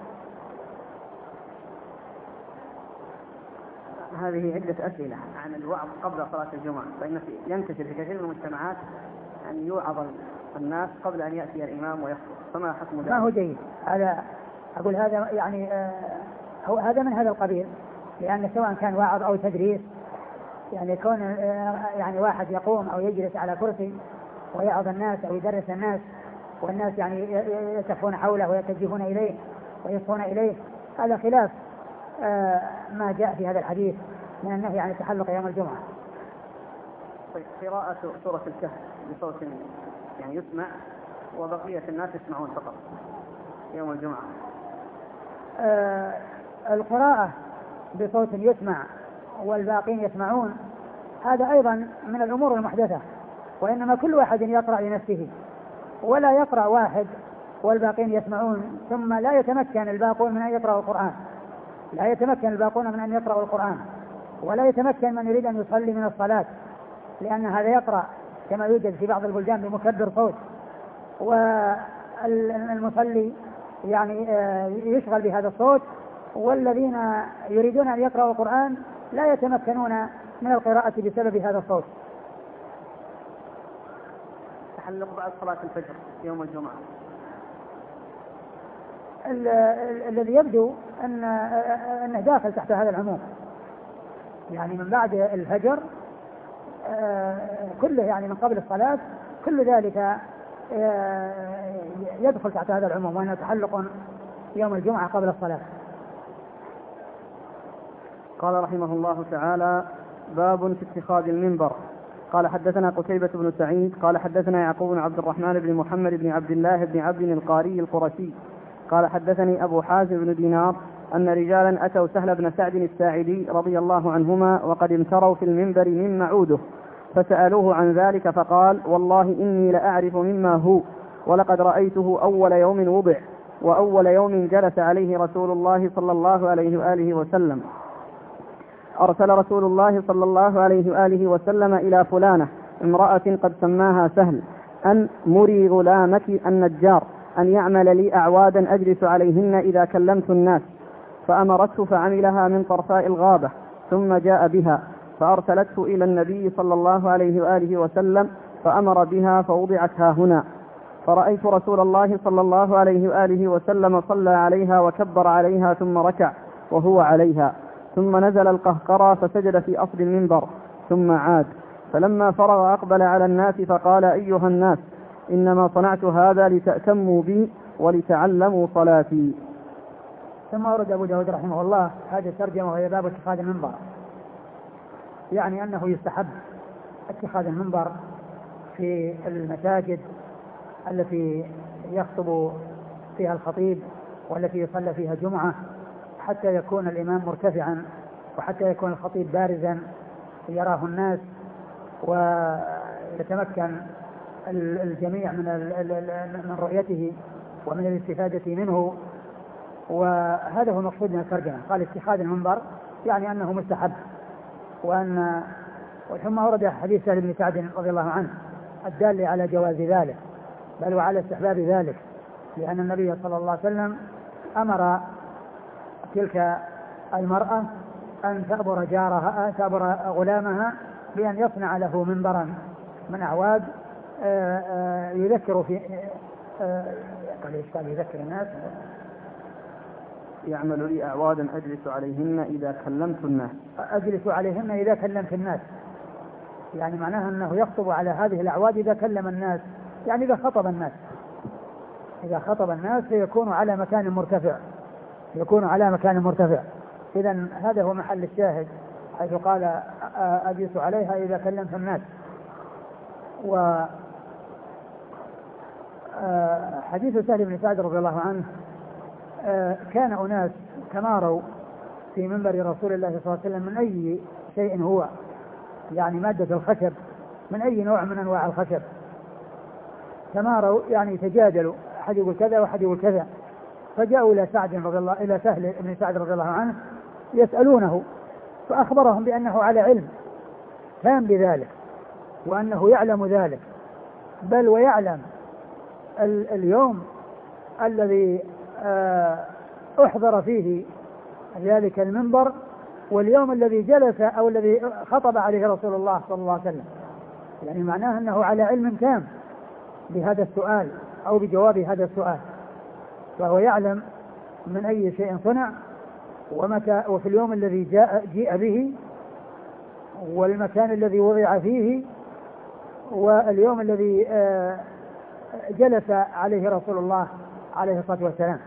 هذه عدة أسئلة عن الوعظ قبل صلاة الجمعة، فإن ينتشر في كثير من المجتمعات أن يوعظ الناس قبل أن يأتي الإمام ويخطب، فما حكم ذلك؟ ما هو جيد هذا، أقول هذا يعني آه هو هذا من هذا القبيل، لأن سواء كان وعظ أو تدريس، يعني يكون آه يعني واحد يقوم أو يجلس على كرسي ويعظ الناس أو يدرس الناس، والناس يعني يتفون حوله ويتجهون إليه ويصغون إليه، هذا خلاف آه ما جاء في هذا الحديث من النهي عن التحلق يوم الجمعة. طيب، قراءة سورة الكهف بصوت يعني يسمع وبقية الناس يسمعون فقط يوم الجمعة، آه القراءة بصوت يسمع والباقين يسمعون هذا أيضا من الأمور المحدثة، وإنما كل واحد يقرأ لنفسه، ولا يقرأ واحد والباقين يسمعون ثم لا يتمكن الباقون من أن يقرأوا القرآن، لا يتمكن الباقون من أن يقرأوا القرآن، ولا يتمكن من يريد أن يصلي من الصلاة، لأن هذا يقرأ كما يوجد في بعض البلدان بمكبر صوت، والمصلي يعني يشغل بهذا الصوت، والذين يريدون أن يقرأوا القرآن لا يتمكنون من القراءة بسبب هذا الصوت. تحلق بعد صلاة الفجر يوم الجمعة. الذي يبدو أن أنه داخل تحت هذا العموم، يعني من بعد الفجر كله، يعني من قبل الصلاة كل ذلك يدخل تحت هذا العموم، وأنه تحلق يوم الجمعة قبل الصلاة. قال رحمه الله تعالى: باب في اتخاذ المنبر. قال حدثنا قتيبة بن سعيد قال حدثنا يعقوب بن عبد الرحمن بن محمد بن عبد الله بن عبد القاري القرشي قال حدثني أبو حازم بن دينار أن رجالا أتوا سهل بن سعد الساعدي رضي الله عنهما وقد امتروا في المنبر من معوده، فسألوه عن ذلك فقال: والله إني لأعرف مما هو، ولقد رأيته أول يوم وضع وأول يوم جلس عليه رسول الله صلى الله عليه وآله وسلم. أرسل رسول الله صلى الله عليه وآله وسلم إلى فلانة امرأة قد سماها سهل أن مري غلامك النجار أن يعمل لي أعوادا أجلس عليهن إذا كلمت الناس، فأمرته فعملها من طرفاء الغابة، ثم جاء بها فأرسلته إلى النبي صلى الله عليه وآله وسلم فأمر بها فوضعت ها هنا، فرأيت رسول الله صلى الله عليه وآله وسلم صلى عليها وكبر عليها ثم ركع وهو عليها، ثم نزل القهقرى فسجد في أصل المنبر ثم عاد، فلما فرغ أقبل على الناس فقال: أيها الناس، إنما صنعت هذا لتأتموا بي ولتعلموا صلاتي. ثم ورد أبو داود رحمه الله هذه الترجمة وهي باب اتخاذ المنبر، يعني أنه يستحب اتخاذ المنبر في المساجد التي يخطب فيها الخطيب والتي يصلى فيها جمعة، حتى يكون الإمام مرتفعا وحتى يكون الخطيب بارزا يراه الناس ويتمكن الجميع من من رؤيته ومن الاستفادة منه. وهذا هو المقصود من الترجمة. قال اتخاذ المنبر يعني أنه مستحب، وأن ثم ورد حديث سهل بن سعد رضي الله عنه الدال على جواز ذلك بل وعلى استحباب ذلك، لأن النبي صلى الله عليه وسلم أمر تلك المرأة أن تأبر جارها تأبر غلامها بأن يصنع له منبرا من أعواد يذكر في قال يذكر الناس يعمل لي أعوادا أجلس عليهن إذا كلمت الناس أجلس عليهن إذا كلمت الناس، يعني معناها أنه يخطب على هذه الأعواد إذا كلم الناس، يعني إذا خطب الناس إذا خطب الناس فيكون على مكان مرتفع يكون على مكان مرتفع إذن هذا هو محل الشاهد حيث قال أجلس عليها إذا كلمت الناس. وحديث سهل بن سعد رضي الله عنه كان أناس تماروا في منبر رسول الله صلى الله عليه وسلم من أي شيء هو، يعني مادة الخشب من أي نوع من أنواع الخشب، تماروا يعني تجادلوا، أحد يقول كذا وأحد يقول كذا، فجاءوا إلى سعد رضي الله إلى سهل بن سعد رضي الله عنه يسألونه، فأخبرهم بأنه على علم تام بذلك وأنه يعلم ذلك، بل ويعلم اليوم الذي أحضر فيه ذلك المنبر واليوم الذي جلس أو الذي خطب عليه رسول الله صلى الله عليه وسلم، يعني معناه أنه على علم تام بهذا السؤال أو بجواب هذا السؤال، فهو يعلم من أي شيء صنع ومتى وفي اليوم الذي جاء جيء به والمكان الذي وضع فيه واليوم الذي جلس عليه رسول الله عليه الصلاة والسلام.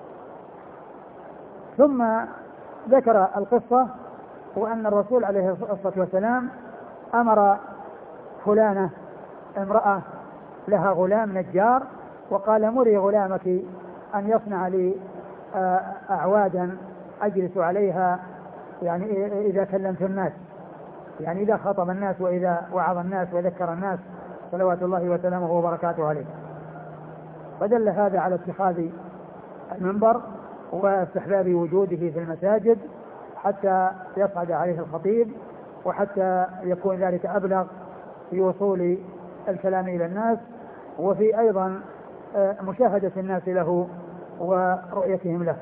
ثم ذكر القصة وأن الرسول عليه الصلاة والسلام أمر فلانة امرأة لها غلام نجار وقال: مري غلامك أن يصنع لي أعوادا أجلس عليها يعني إذا كلمت الناس، يعني إذا خاطب الناس وإذا وعظ الناس وذكر الناس صلوات الله وسلامه وبركاته عليه. فدل هذا على اتخاذ المنبر واستحباب وجوده في المساجد حتى يصعد عليه الخطيب، وحتى يكون ذلك أبلغ في وصول الكلام إلى الناس، وفي أيضا مشاهدة الناس له ورؤيتهم له.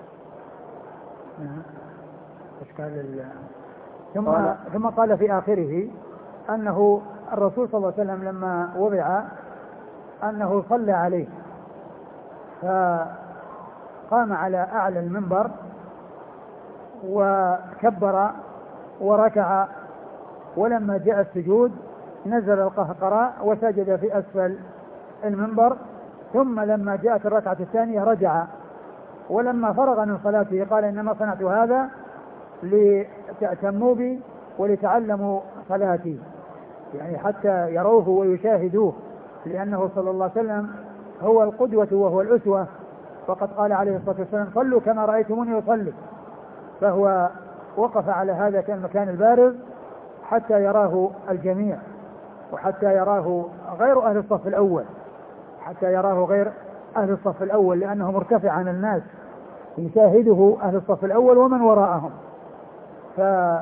ثم, ثم قال في آخره أنه الرسول صلى الله عليه وسلم لما وضع أنه صلى عليه فقام على أعلى المنبر وكبر وركع، ولما جاء السجود نزل القهقراء وسجد في أسفل المنبر، ثم لما جاءت الركعة الثانية رجع، ولما فرغ من صلاته قال إنما صنعت هذا لتأتموا بي ولتعلموا صلاتي، يعني حتى يروه ويشاهدوه، لأنه صلى الله عليه وسلم هو القدوة وهو الأسوة، وقد قال عليه الصلاة والسلام صلوا كما رأيتموني أصلي. فهو وقف على هذا المكان البارز حتى يراه الجميع، وحتى يراه غير أهل الصف الأول، حتى يراه غير أهل الصف الأول، لأنه مرتفع عن الناس يشاهده أهل الصف الأول ومن وراءهم. ف...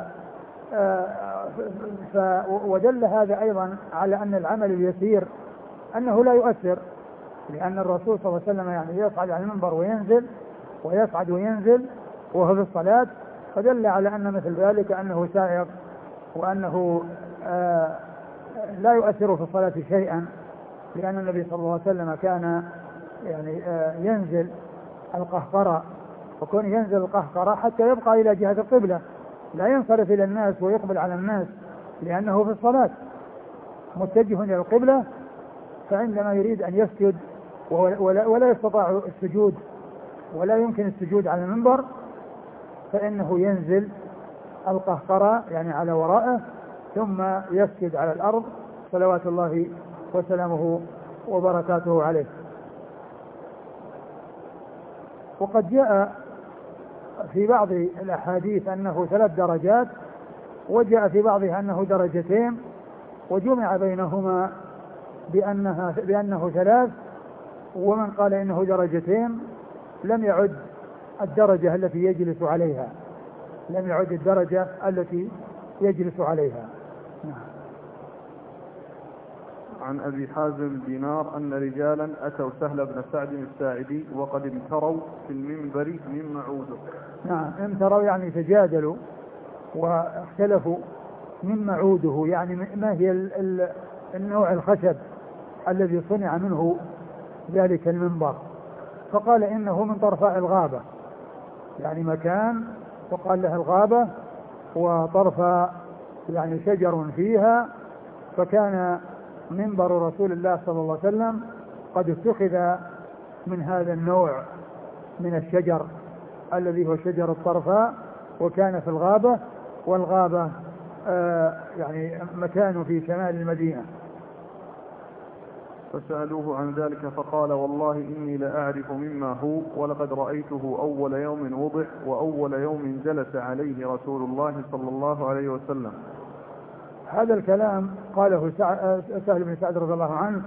ف... ودل هذا أيضا على أن العمل اليسير أنه لا يؤثر، لأن الرسول صلى الله عليه وسلم يعني يصعد على المنبر وينزل ويصعد وينزل وهو في الصلاة، فدل على أن مثل ذلك أنه سائر، وأنه آه لا يؤثر في الصلاة شيئا، لأن النبي صلى الله عليه وسلم كان يعني آه ينزل القهقرة، وكون ينزل القهقرة حتى يبقى إلى جهة القبلة، لا ينصرف إلى الناس ويقبل على الناس، لأنه في الصلاة متجه إلى القبلة، فعندما يريد أن يسجد ولا, ولا يستطيع السجود ولا يمكن السجود على المنبر، فإنه ينزل القهقرة يعني على ورائه، ثم يسجد على الأرض صلوات الله وسلامه وبركاته عليه. وقد جاء في بعض الأحاديث أنه ثلاث درجات، وجاء في بعضها أنه درجتين، وجمع بينهما بأنها بأنه ثلاث، ومن قال إنه درجتين لم يعد الدرجة التي يجلس عليها، لم يعد الدرجة التي يجلس عليها. نعم. عن أبي حازم دينار أن رجالا أتوا سهل بن سعد الساعدي وقد امتروا في المنبر مما عوده. نعم، امتروا يعني تجادلوا واختلفوا مما عوده، يعني ما هي النوع الخشب الذي صنع منه ذلك المنبر، فقال إنه من طرفاء الغابة، يعني مكان وقال له الغابة وطرف يعني شجر فيها، فكان منبر رسول الله صلى الله عليه وسلم قد اتخذ من هذا النوع من الشجر الذي هو شجر الطرفاء، وكان في الغابة، والغابة آه يعني مكان في شمال المدينة. فسألوه عن ذلك فقال والله إني لأعرف مما هو، ولقد رأيته أول يوم وضع وأول يوم جلس عليه رسول الله صلى الله عليه وسلم. هذا الكلام قاله سهل بن سعد رضي الله عنه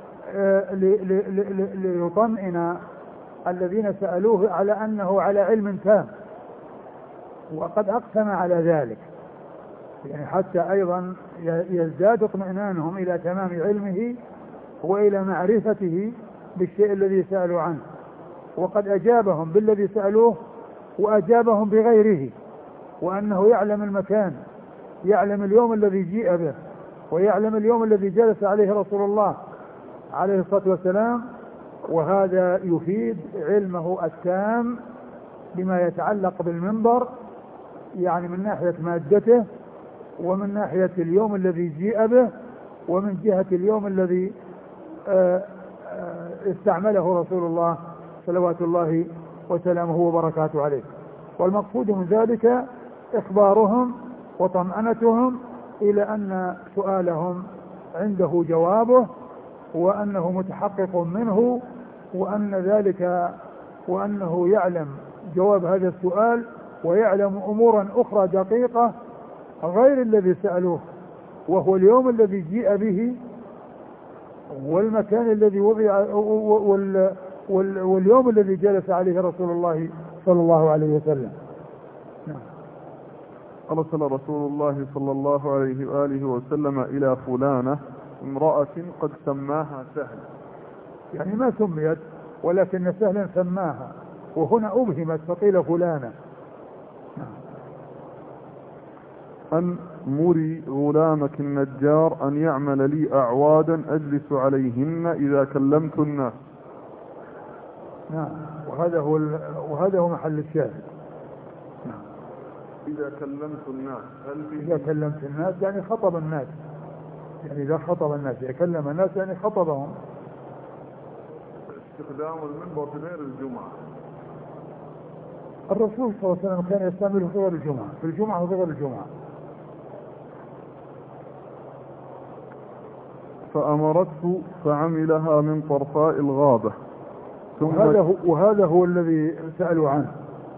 ليطمئن الذين سألوه على أنه على علم تام، وقد أقسم على ذلك، يعني حتى أيضا يزداد اطمئنانهم إلى تمام علمه وإلى معرفته بالشيء الذي سألوا عنه، وقد أجابهم بالذي سألوه وأجابهم بغيره، وأنه يعلم المكان، يعلم اليوم الذي جيء به، ويعلم اليوم الذي جلس عليه رسول الله عليه الصلاة والسلام، وهذا يفيد علمه التام بما يتعلق بالمنبر، يعني من ناحية مادته، ومن ناحية اليوم الذي جيء به، ومن جهة اليوم الذي استعمله رسول الله صلوات الله وسلامه وبركاته عليه. والمقصود من ذلك إخبارهم وطمأنتهم إلى أن سؤالهم عنده جوابه، وأنه متحقق منه، وأن ذلك وأنه يعلم جواب هذا السؤال ويعلم أمورا أخرى دقيقة غير الذي سألوه، وهو اليوم الذي جيء به والمكان الذي وضع وال وال واليوم الذي جلس عليه رسول الله صلى الله عليه وسلم. أرسل رسول الله صلى الله عليه وآله وسلم إلى فلانة امرأة قد سماها سهل، يعني ما سميت ولكن سهلا سماها، وهنا أبهمت فقيل فلانة. أن مري غلامك النجار أن يعمل لي أعوادا أجلس عليهن إذا كلمت الناس. نعم، وهذا هو وهذا هو محل الشاهد. نعم. إذا كلمت الناس، هل إذا كلمت الناس يعني خطب الناس، يعني إذا خطب الناس، إذا كلم الناس يعني خطبهم. استخدام المنبر في غير الجمعة. الرسول صلى الله عليه وسلم كان يستعمله في غير الجمعة، في الجمعة وفي غير الجمعة. فأمرته فعملها من طرفاء الغابة. وهذا هو, وهذا هو الذي سألوا عنه.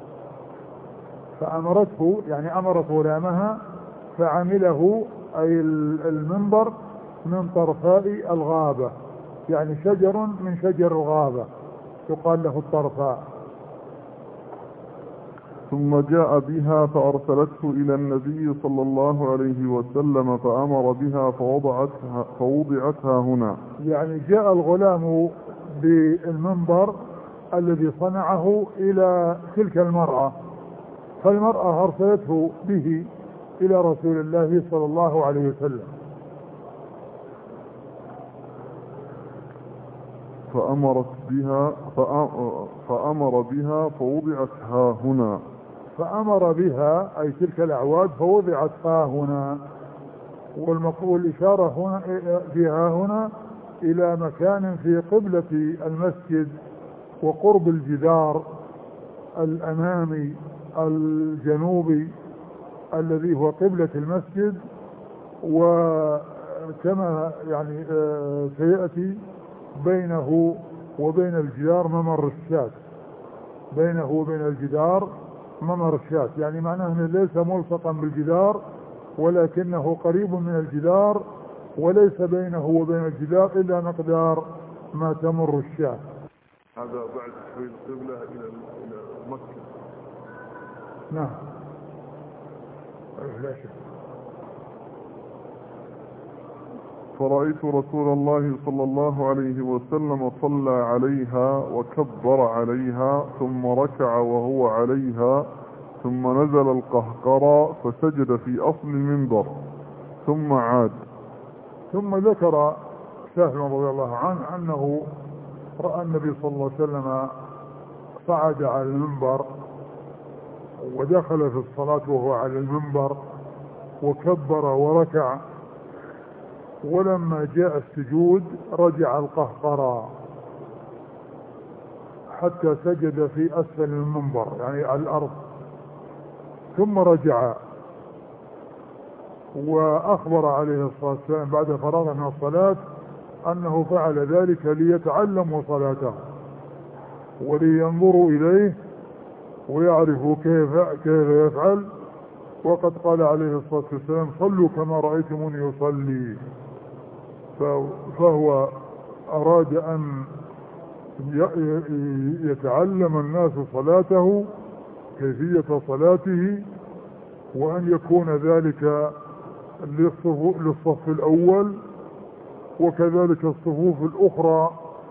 فأمرته يعني أمرت غلامها فعمله أي المنبر من طرفاء الغابة، يعني شجر من شجر الغابة يقال له الطرفاء. ثم جاء بها فأرسلته إلى النبي صلى الله عليه وسلم فأمر بها فوضعتها, فوضعتها هنا. يعني جاء الغلام بالمنبر الذي صنعه إلى تلك المرأة، فالمرأة أرسلته به إلى رسول الله صلى الله عليه وسلم. فأمرت بها فأمر بها فوضعت ها هنا. فأمر بها أي تلك الأعواد فوضعت ها هنا، والمقول الإشارة هنا فيها هنا إلى مكان في قبلة المسجد وقرب الجدار الأمامي الجنوبي الذي هو قبلة المسجد. وكما يعني سيأتي بينه وبين الجدار ممر الشاة، بينه وبين الجدار ممر الشاة، يعني معناه أنه ليس ملصقا بالجدار ولكنه قريب من الجدار، وليس بينه وبين الجدار إلا مقدار ما تمر الشاة. هذا بعد تحويل القبلة إلى إلى مكة. نعم لا شك. فرأيت رسول الله صلى الله عليه وسلم صلى عليها وكبر عليها ثم ركع وهو عليها ثم نزل القهقرى فسجد في أصل المنبر ثم عاد. ثم ذكر سهل رضي الله عنه أنه رأى النبي صلى الله عليه وسلم صعد على المنبر ودخل في الصلاة وهو على المنبر وكبر وركع، ولما جاء السجود رجع القهقرى حتى سجد في أسفل المنبر يعني على الأرض، ثم رجع. وأخبر عليه الصلاة والسلام بعد فراغ من الصلاة أنه فعل ذلك ليتعلموا صلاته ولينظروا إليه ويعرفوا كيف, كيف يفعل. وقد قال عليه الصلاة والسلام صلوا كما رأيتموني يصلي. فهو أراد أن يتعلم الناس صلاته كيفية صلاته، وأن يكون ذلك للصف الأول وكذلك الصفوف الأخرى،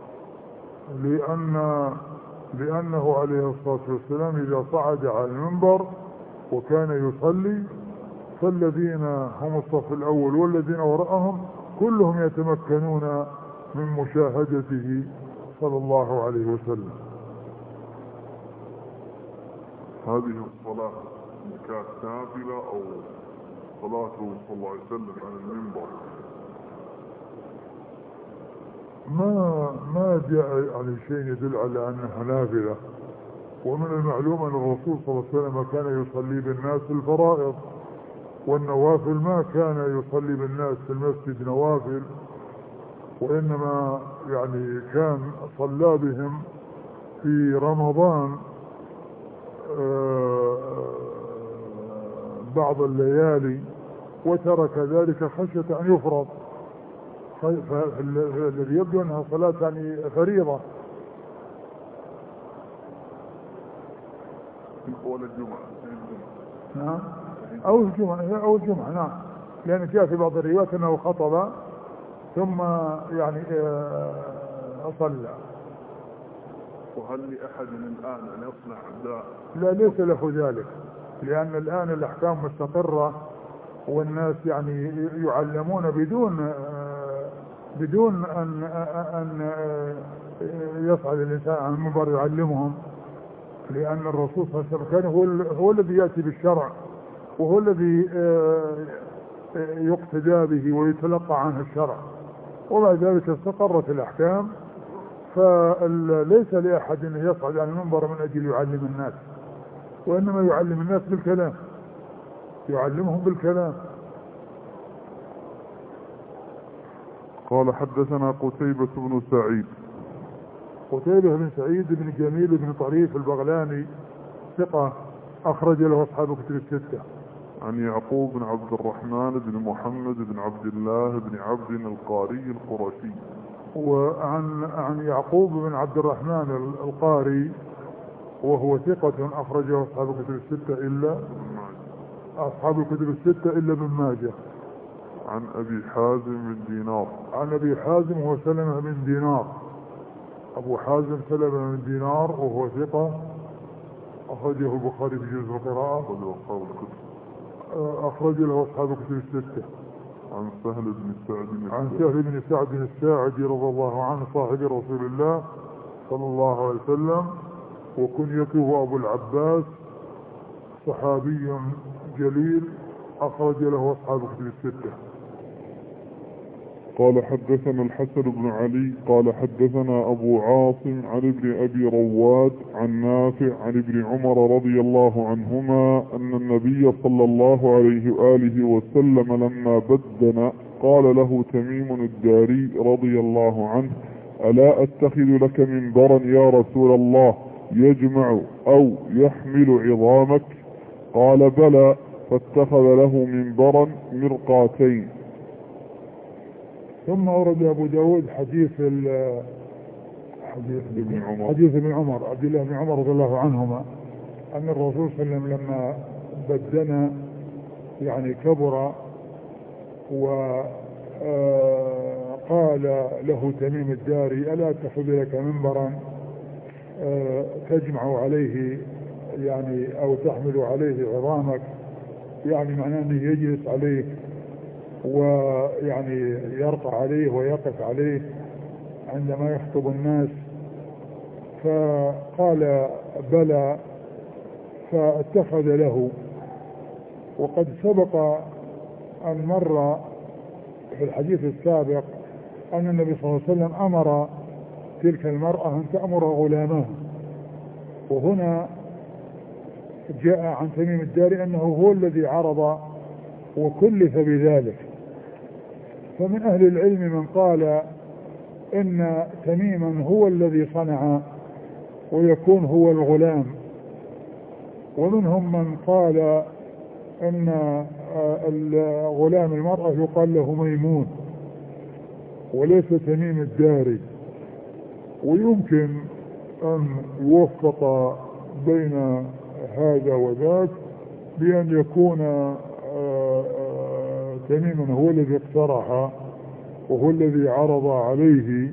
لأن لأنه عليه الصلاة والسلام إذا صعد على المنبر وكان يصلي فالذين هم الصف الأول والذين وراءهم كلهم يتمكنون من مشاهدته صلى الله عليه وسلم. هذه الصلاة كانت نافلة أو صلاته صلى الله عليه وسلم على المنبر؟ ما ما جاء يعني شيء يدل على أنها نافلة. ومن المعلوم أن الرسول صلى الله عليه وسلم كان يصلي بالناس الفرائض، والنوافل ما كان يصلي بالناس في المسجد نوافل، وإنما يعني كان صلى بهم في رمضان بعض الليالي وترك ذلك خشية أن يفرض، فالذي يبدو أنها صلاة يعني فريضة. أول الجمعة نعم أو الجمعة أو الجمعة نعم، لأن جاء في بعض الروايات أنه خطب ثم يعني أصلى. وهل لأحد الآن أن يصنع ذا؟ لا ليس له ذلك، لأن الآن الأحكام مستقرة والناس يعني يعلمون بدون بدون أن أن يصعد الإنسان عن المنبر يعلمهم، لأن الرسول صلى الله عليه وسلم كان هو, هو الذي يأتي بالشرع وهو الذي يقتدى به ويتلقى عنه الشرع، وبعد ذلك استقرت الأحكام، فليس لأحد أن يصعد عن المنبر من أجل يعلم الناس، وإنما يعلم الناس بالكلام، يعلمهم بالكلام. قال حدثنا قتيبة بن سعيد. قتيبة بن سعيد بن جميل بن طريف البغلاني ثقة أخرج له أصحاب كتب الستة. عن يعقوب بن عبد الرحمن بن محمد بن عبد الله بن عبد القاري القرشي. وعن عن يعقوب بن عبد الرحمن القاري وهو ثقة أخرجه أصحاب الكتب الستة إلا أصحاب الكتب الستة إلا ابن ماجه. عن أبي حازم بن دينار. عن أبي حازم وهو سلمة بن دينار. أبو حازم سلمة بن دينار وهو ثقة أخرجه البخاري في جزء القراءة. أخرج له أصحاب الكتب الستة. عن سهل بن سعد عن سهل بن سعد الساعدي رضي الله عنه صاحب رسول الله صلى الله عليه وسلم، وكنيته أبو العباس، صحابي جليل أخرج له أصحاب الكتب الستة. قال حدثنا الحسن بن علي قال حدثنا أبو عاصم عن ابن أبي رواد عن نافع عن ابن عمر رضي الله عنهما أن النبي صلى الله عليه وآله وسلم لما بدن قال له تميم الداري رضي الله عنه: ألا أتخذ لك منبرا يا رسول الله يجمع أو يحمل عظامك؟ قال: بلى. فاتخذ له منبرا مرقاتين. ثم أورد أبو داود حديث حديث ابن عمر حديث ابن عمر عبد الله بن عمر رضي الله عنهما أن الرسول صلى الله عليه وسلم لما بدنا يعني كبر وقال له تميم الداري: ألا تأخذ لك منبرا تجمع عليه يعني أو تحمل عليه عظامك، يعني معناه أنه يجلس عليه ويعني يرقى عليه ويقف عليه عندما يخطب الناس. فقال: بلى. فاتخذ له. وقد سبق أن مر في الحديث السابق أن النبي صلى الله عليه وسلم أمر تلك المرأة أن تأمر غلامها، وهنا جاء عن تميم الداري أنه هو الذي عرض وكلف بذلك. فمن أهل العلم من قال إن تميما هو الذي صنع ويكون هو الغلام، ومنهم من قال إن الغلام المرأة يقال له ميمون وليس تميم الداري. ويمكن أن يوفق بين هذا وذاك بأن يكون تميما هو الذي اقترح وهو الذي عرض عليه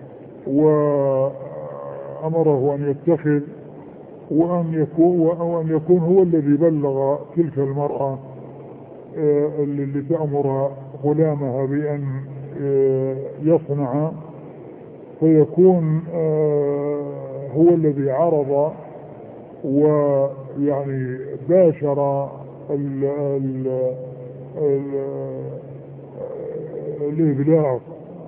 وأمره أن يتخذ، وأن يكون, وأن يكون هو الذي بلغ تلك المرأة اللي تأمر غلامها بأن يصنع، فيكون هو الذي عرض ويعني باشر ال ال الإبلاغ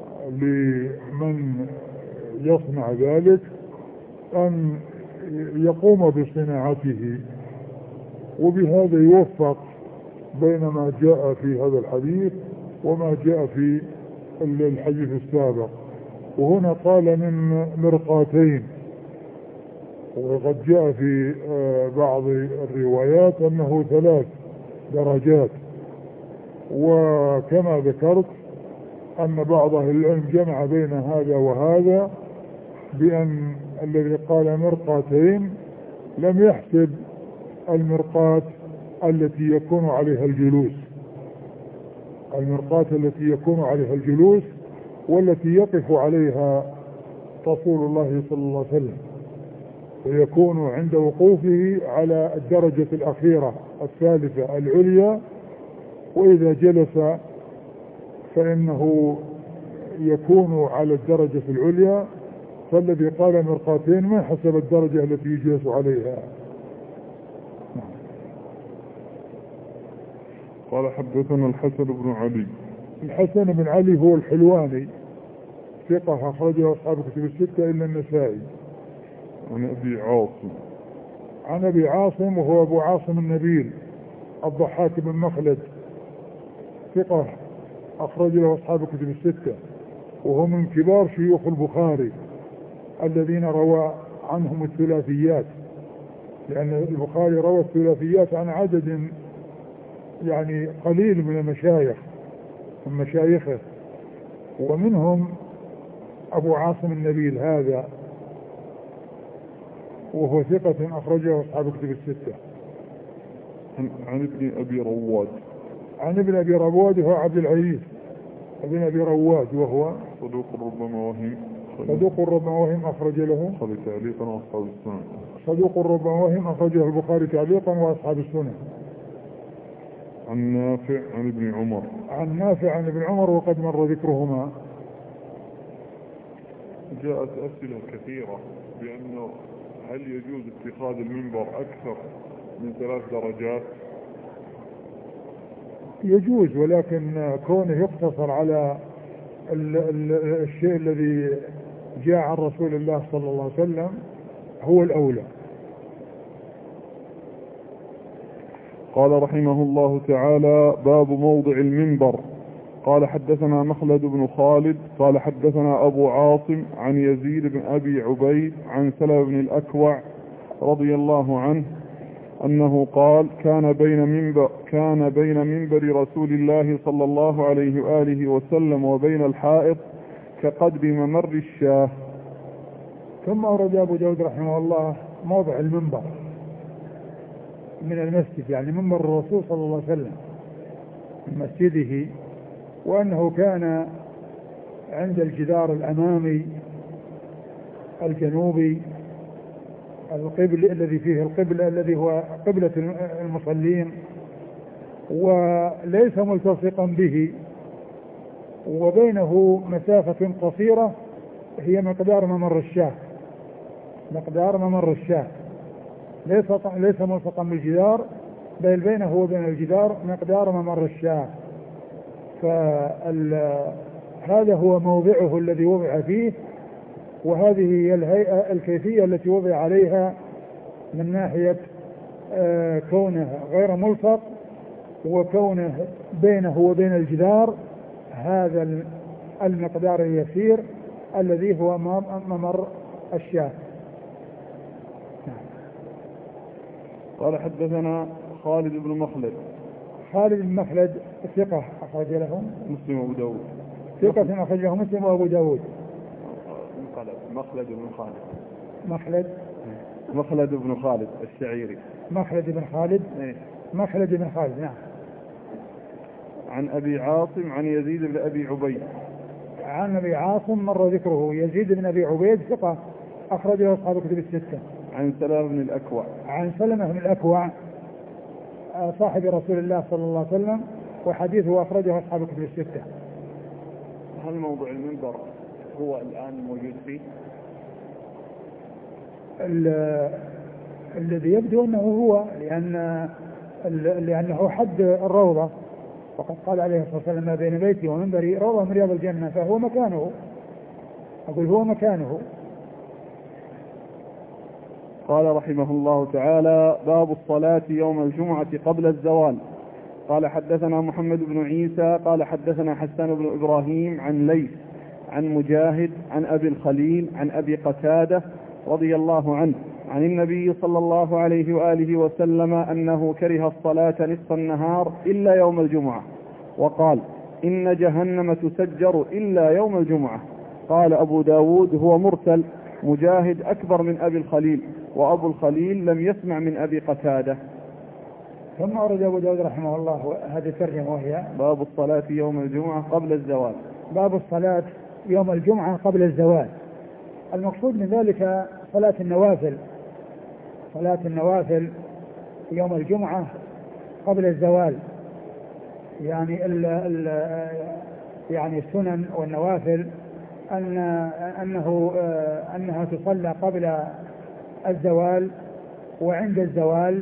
لمن يصنع ذلك أن يقوم بصناعته، وبهذا يوفق بين ما جاء في هذا الحديث وما جاء في الحديث السابق. وهنا قال من مرقاتين، وقد جاء في بعض الروايات أنه ثلاث درجات. وكما ذكرت أن بعض أهل العلم جمع بين هذا وهذا بأن الذي قال مرقاتين لم يحسب المرقاة التي يكون عليها الجلوس، المرقاة التي يكون عليها الجلوس والتي يقف عليها رسول الله صلى الله عليه وسلم، ويكون عند وقوفه على الدرجة الأخيرة الثالثة العليا، وإذا جلس فإنه يكون على الدرجة العليا. فالذي قال مرقاتين ما حسب الدرجة التي يجلس عليها. قال حدثنا الحسن بن علي. الحسن بن علي هو الحلواني ثقة أخرجه أصحاب كتب الستة إلا النسائي. عن أبي عاصم. عن أبي عاصم وهو أبو عاصم النبيل الضحاك بن مخلد ثقة أخرج له أصحاب كتب الستة، وهو من كبار شيوخ البخاري الذين روى عنهم الثلاثيات، لأن البخاري روى الثلاثيات عن عدد يعني قليل من المشايخ من مشايخه، ومنهم أبو عاصم النبيل هذا وهو ثقة أخرجه أصحاب كتب الستة. عن ابن أبي رواد. عن ابن أبي رواد هو عبد العزيز ابن أبي رواد وهو صدوق ربما وهم. صدوق ربما وهم أخرج له البخاري تعليقا وأصحاب السنن. صدوق ربما وهم أخرجه البخاري تعليقا وأصحاب السنن. عن نافع عن ابن عمر. عن نافع عن ابن عمر وقد مر ذكرهما. جاءت أسئلة كثيرة بأنه هل يجوز اتخاذ المنبر أكثر من ثلاث درجات؟ يجوز، ولكن كونه يقتصر على ال ال الشيء الذي جاء عن رسول الله صلى الله عليه وسلم هو الأولى. قال رحمه الله تعالى: باب موضع المنبر. قال حدثنا مخلد بن خالد قال حدثنا أبو عاصم عن يزيد بن أبي عبيد عن سلمة بن الأكوع رضي الله عنه أنه قال: كان بين منبر كان بين منبر رسول الله صلى الله عليه وآله وسلم وبين الحائط كقدر ممر الشاه. ثم أورد أبو داود رحمه الله موضع المنبر من المسجد، يعني منبر الرسول صلى الله عليه وسلم من مسجده، وأنه كان عند الجدار الأمامي الجنوبي القبل الذي فيه القبلة الذي هو قبلة المصلين، وليس ملتصقا به، وبينه مسافة قصيرة هي مقدار ممر الشاة مقدار ممر الشاة ليس ليس ملصقا بالجدار، بل بينه وبين الجدار مقدار ممر الشاة. فهذا هو موضعه الذي وضع فيه، وهذه هي الهيئة الكيفية التي وضع عليها من ناحية آه كونه غير ملصق، وكونه بينه وبين الجدار هذا المقدار اليسير الذي هو ممر الشاة. قال حدثنا خالد بن مخلد. خالد بن مخلد ثقة أخرج له مسلم وأبو داود. ثقة أخرج له مسلم وأبو داود. مخلد بن خالد. مخلد مخلد بن خالد الشعيري. مخلد بن خالد. إيه؟ مخلد بن خالد نعم. عن أبي عاصم عن يزيد بن أبي عبيد. عن أبي عاصم مر ذكره. يزيد بن أبي عبيد ثقة أخرج له أصحاب كتب الستة. عن سلمة بن الأكوع. عن سلمة بن الأكوع صاحب رسول الله صلى الله عليه وسلم، وحديثه أخرجه أصحاب كتب الستة. هل موضع المنبر هو الآن موجود فيه؟ الذي يبدو أنه هو، لأن لأنه حد الروضة، وقد قال عليه الصلاة والسلام: ما بين بيتي ومنبري روضة من رياض الجنة، فهو مكانه. أقول هو مكانه. قال رحمه الله تعالى: باب الصلاة يوم الجمعة قبل الزوال. قال حدثنا محمد بن عيسى قال حدثنا حسان بن إبراهيم عن ليث عن مجاهد عن أبي الخليل عن أبي قتادة رضي الله عنه عن النبي صلى الله عليه وآله وسلم أنه كره الصلاة نصف النهار إلا يوم الجمعة، وقال إن جهنم تسجر إلا يوم الجمعة. قال أبو داود هو مرسل، مجاهد أكبر من أبي الخليل، وأبو الخليل لم يسمع من أبي قتادة. ثم أورد أبو داود رحمه الله هذه الترجمة وهي باب الصلاة يوم الجمعة قبل الزوال. باب الصلاة يوم الجمعة قبل الزوال. المقصود من ذلك صلاة النوافل، صلاة النوافل يوم الجمعة قبل الزوال، يعني ال ال يعني السنن والنوافل أن أنه أنها تصلى قبل الزوال وعند الزوال.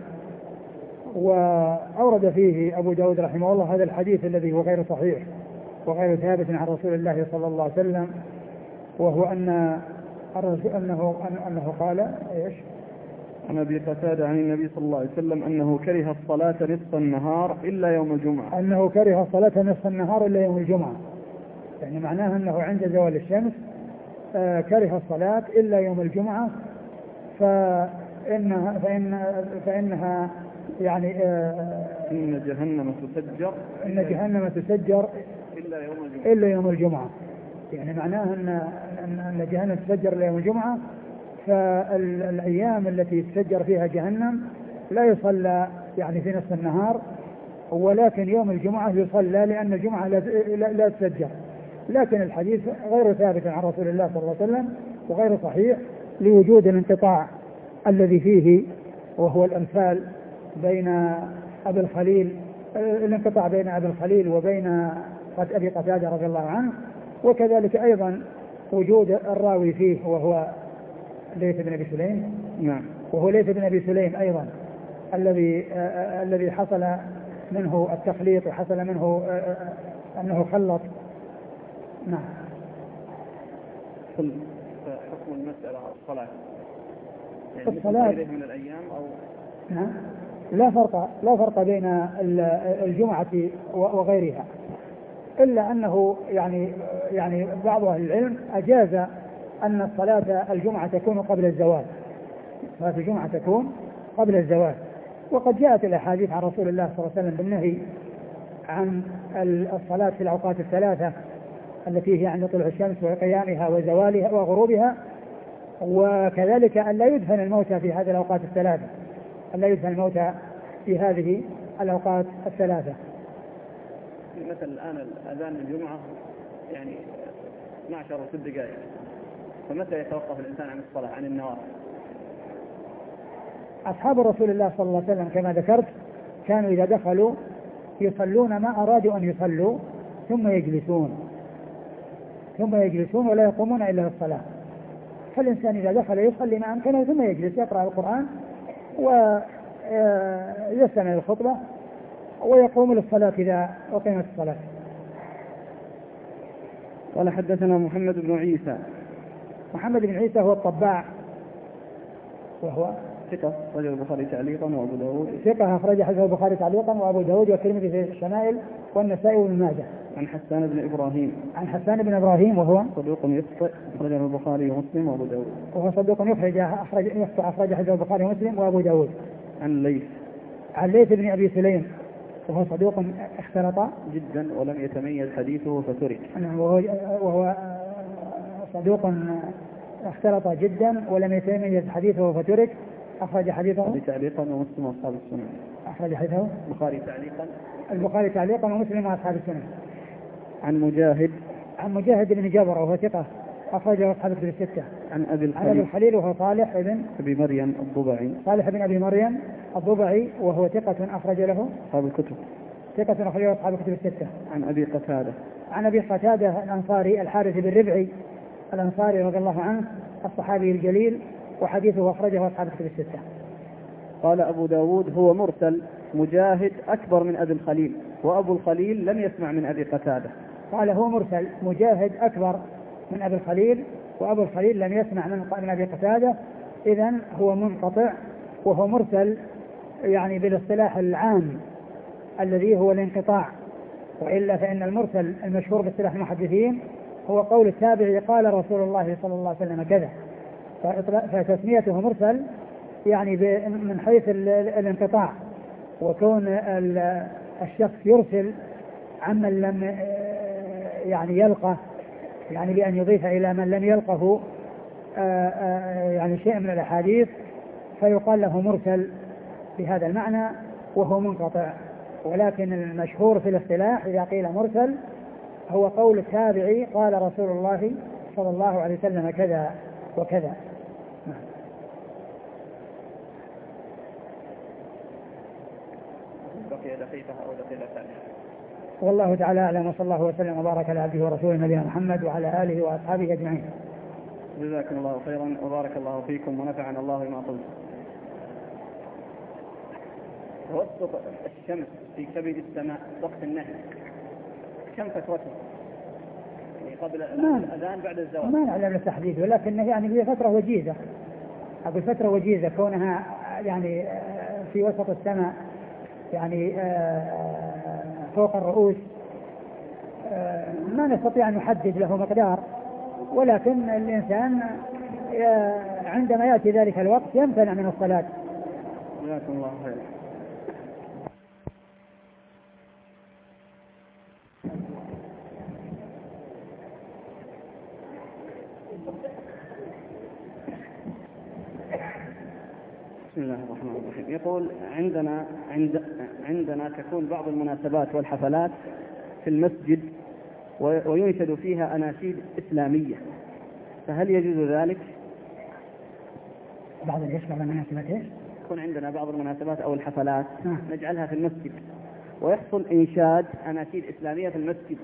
وأورد فيه أبو داود رحمه الله هذا الحديث الذي هو غير صحيح وغير ثابت عن رسول الله صلى الله عليه وسلم، وهو أن أنه أنه قال إيش؟ عن أبي قتادة عن النبي صلى الله عليه وسلم أنه كره الصلاة نصف النهار إلا يوم الجمعة. أنه كره الصلاة نصف النهار إلا يوم الجمعة، يعني معناه أنه عند زوال الشمس آه كره الصلاة إلا يوم الجمعة، فإنها فإن فإنها يعني آه إن جهنم تسجر إن جهنم تسجر إلا يوم الجمعة إلا يوم الجمعة، يعني معناه أن أن جهنم تسجر إلا يوم الجمعة. فالأيام التي تسجر فيها جهنم لا يصلى يعني في نصف النهار، ولكن يوم الجمعة يصلى لأن الجمعة لا, لا, لا تسجر. لكن الحديث غير ثابت عن رسول الله صلى الله عليه وسلم وغير صحيح لوجود الانقطاع الذي فيه، وهو الأمثال بين أبي الخليل الانقطاع بين أبي الخليل وبين أبي قتادة رضي الله عنه، وكذلك أيضا وجود الراوي فيه وهو ليث بن أبي سليم. نعم. وهو ليث بن أبي سليم أيضا الذي آه الذي حصل منه التخليط وحصل منه آه آه أنه خلط. نعم. حكم المسألة الصلاة يعني الصلاة من الأيام أو نعم لا فرق لا فرق بين الجمعة وغيرها، إلا أنه يعني يعني بعض أهل العلم أجاز أن الصلاة الجمعة تكون قبل الزوال، صلاة الجمعة تكون قبل الزوال. وقد جاءت الأحاديث عن رسول الله صلى الله عليه وسلم بالنهي عن الصلاة في الأوقات الثلاثة التي هي عند طلوع الشمس وقيامها وزوالها وغروبها، وكذلك أن لا يدفن الموتى في هذه الأوقات الثلاثة، أن لا يدفن الموتى في هذه الأوقات الثلاثة. مثل الآن أذان الجمعة يعني اثنتي عشرة وست دقائق، فمتى يتوقف الإنسان عن الصلاة عن النوافل؟ أصحاب رسول الله صلى الله عليه وسلم كما ذكرت كانوا إذا دخلوا يصلون ما أرادوا أن يصلوا ثم يجلسون ثم يجلسون ولا يقومون إلا للصلاة. فالإنسان إذا دخل يصلي ما أمكنه ثم يجلس يقرأ القرآن ويستمع الخطبة ويقوم للصلاة إذا أقيمت الصلاة. قال حدثنا محمد بن عيسى. محمد بن عيسى هو الطباع وهو ثقة أخرجه البخاري تعليقا وأبو داود. ثقة أخرج حديث البخاري تعليقا وأبو داود والترمذي في الشمائل والنسائي وابن ماجه. عن حسان بن إبراهيم. عن حسان بن إبراهيم وهو صدوق يخطئ أخرجه البخاري ومسلم وأبو داود. وهو صدوق يخرج أخرج يخطئ أخرج حديث البخاري ومسلم وأبو داود. عن ليث. عن ليث بن أبي سليم وهو صدوق اختلط جدا ولم يتميز حديثه فترك. وهو, وهو صدوق اختلط جدا ولم يتميز حديثه فترك. أخرج حديثه تعليقا ومسلم وأصحاب السنن. أخرج حديثه البخاري تعليقا البخاري تعليقا ومسلم وأصحاب السنن. عن مجاهد. عن مجاهد بن جبر وهو ثقة أخرجه أصحاب الكتب الستة. عن أبي الخليل. عن أبي الخليل وهو صالح بن أبي مريم الضبعي. صالح بن أبي مريم الضبعي وهو ثقة أخرج له أصحاب الكتب. ثقة أخرج له أصحاب الكتب الستة. عن أبي قتادة. عن أبي قتادة الأنصاري الحارث بن ربعي الأنصاري رضي الله عنه الصحابي الجليل وحديثه أخرجه أصحاب الكتب الستة. قال أبو داود هو مرسل، مجاهد أكبر من أبي الخليل، وأبو الخليل لم يسمع من أبي قتادة. قال هو مرسل، مجاهد أكبر من أبي الخليل وأبو الخليل لم يسمع من أبي قتادة، إذن هو منقطع وهو مرسل يعني بالاصطلاح العام الذي هو الانقطاع. وإلا فإن المرسل المشهور باصطلاح المحدثين هو قول التابعي قال رسول الله صلى الله عليه وسلم كذا، فتسميته مرسل يعني من حيث الانقطاع وكون الشخص يرسل عمن لم يعني يلقه، يعني بأن يضيف إلى من لم يلقه يعني شيء من الأحاديث فيقال له مرسل بهذا المعنى وهو منقطع. ولكن المشهور في الاصطلاح إذا قيل مرسل هو قول التابعي قال رسول الله صلى الله عليه وسلم كذا وكذا. بقي دقيقة أو دقيقتان. والله تعالى أعلم، وصلى الله وسلم وبارك على عبده ورسوله نبينا محمد وعلى آله وأصحابه أجمعين. جزاكم الله خيرا وبارك الله فيكم ونفعنا الله بما قلت. توسط الشمس في كبد السماء وقت النهي كم فترته؟ يعني قبل الأذان بعد الزواج؟ ما نعلم التحديد، ولكن يعني هي فترة وجيزة، أقول فترة وجيزة كونها يعني في وسط السماء يعني فوق الرؤوس، ما نستطيع أن نحدد له مقدار، ولكن الإنسان عندما يأتي ذلك الوقت يمتنع من الصلاة. جزاكم الله خير. بسم الله الرحمن الرحيم. يقول عندنا عند عندنا تكون بعض المناسبات والحفلات في المسجد وينشد فيها أناشيد إسلامية، فهل يجوز ذلك؟ بعض ايش بعض المناسبات ايش؟ يكون عندنا بعض المناسبات أو الحفلات آه. نجعلها في المسجد ويحصل إنشاد أناشيد إسلامية في المسجد.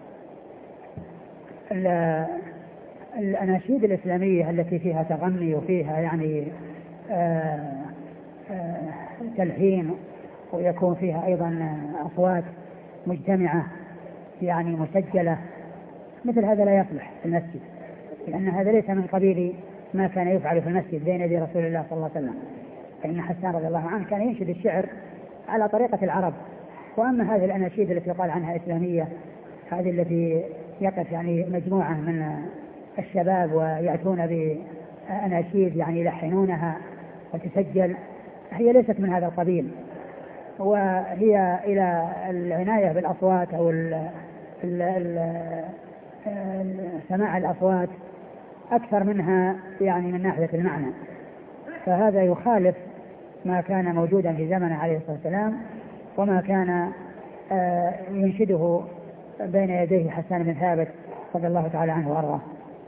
الأناشيد الإسلامية التي فيها تغني وفيها يعني آه آه تلحين ويكون فيها أيضا أصوات مجتمعة يعني مسجلة، مثل هذا لا يصلح في المسجد، لأن هذا ليس من قبيل ما كان يفعل في المسجد بين يدي رسول الله صلى الله عليه وسلم. فإن حسان رضي الله عنه كان ينشد الشعر على طريقة العرب. وأما هذه الأناشيد التي يقال عنها إسلامية، هذه التي يقف يعني مجموعة من الشباب ويأتون بأناشيد يعني يلحنونها وتسجل، هي ليست من هذا القبيل، وهي إلى العناية بالأصوات أو ال ال ال سماع الأصوات أكثر منها يعني من ناحية المعنى. فهذا يخالف ما كان موجودا في زمنه عليه الصلاة والسلام وما كان ينشده بين يديه حسان بن ثابت رضي الله تعالى عنه وارضاه.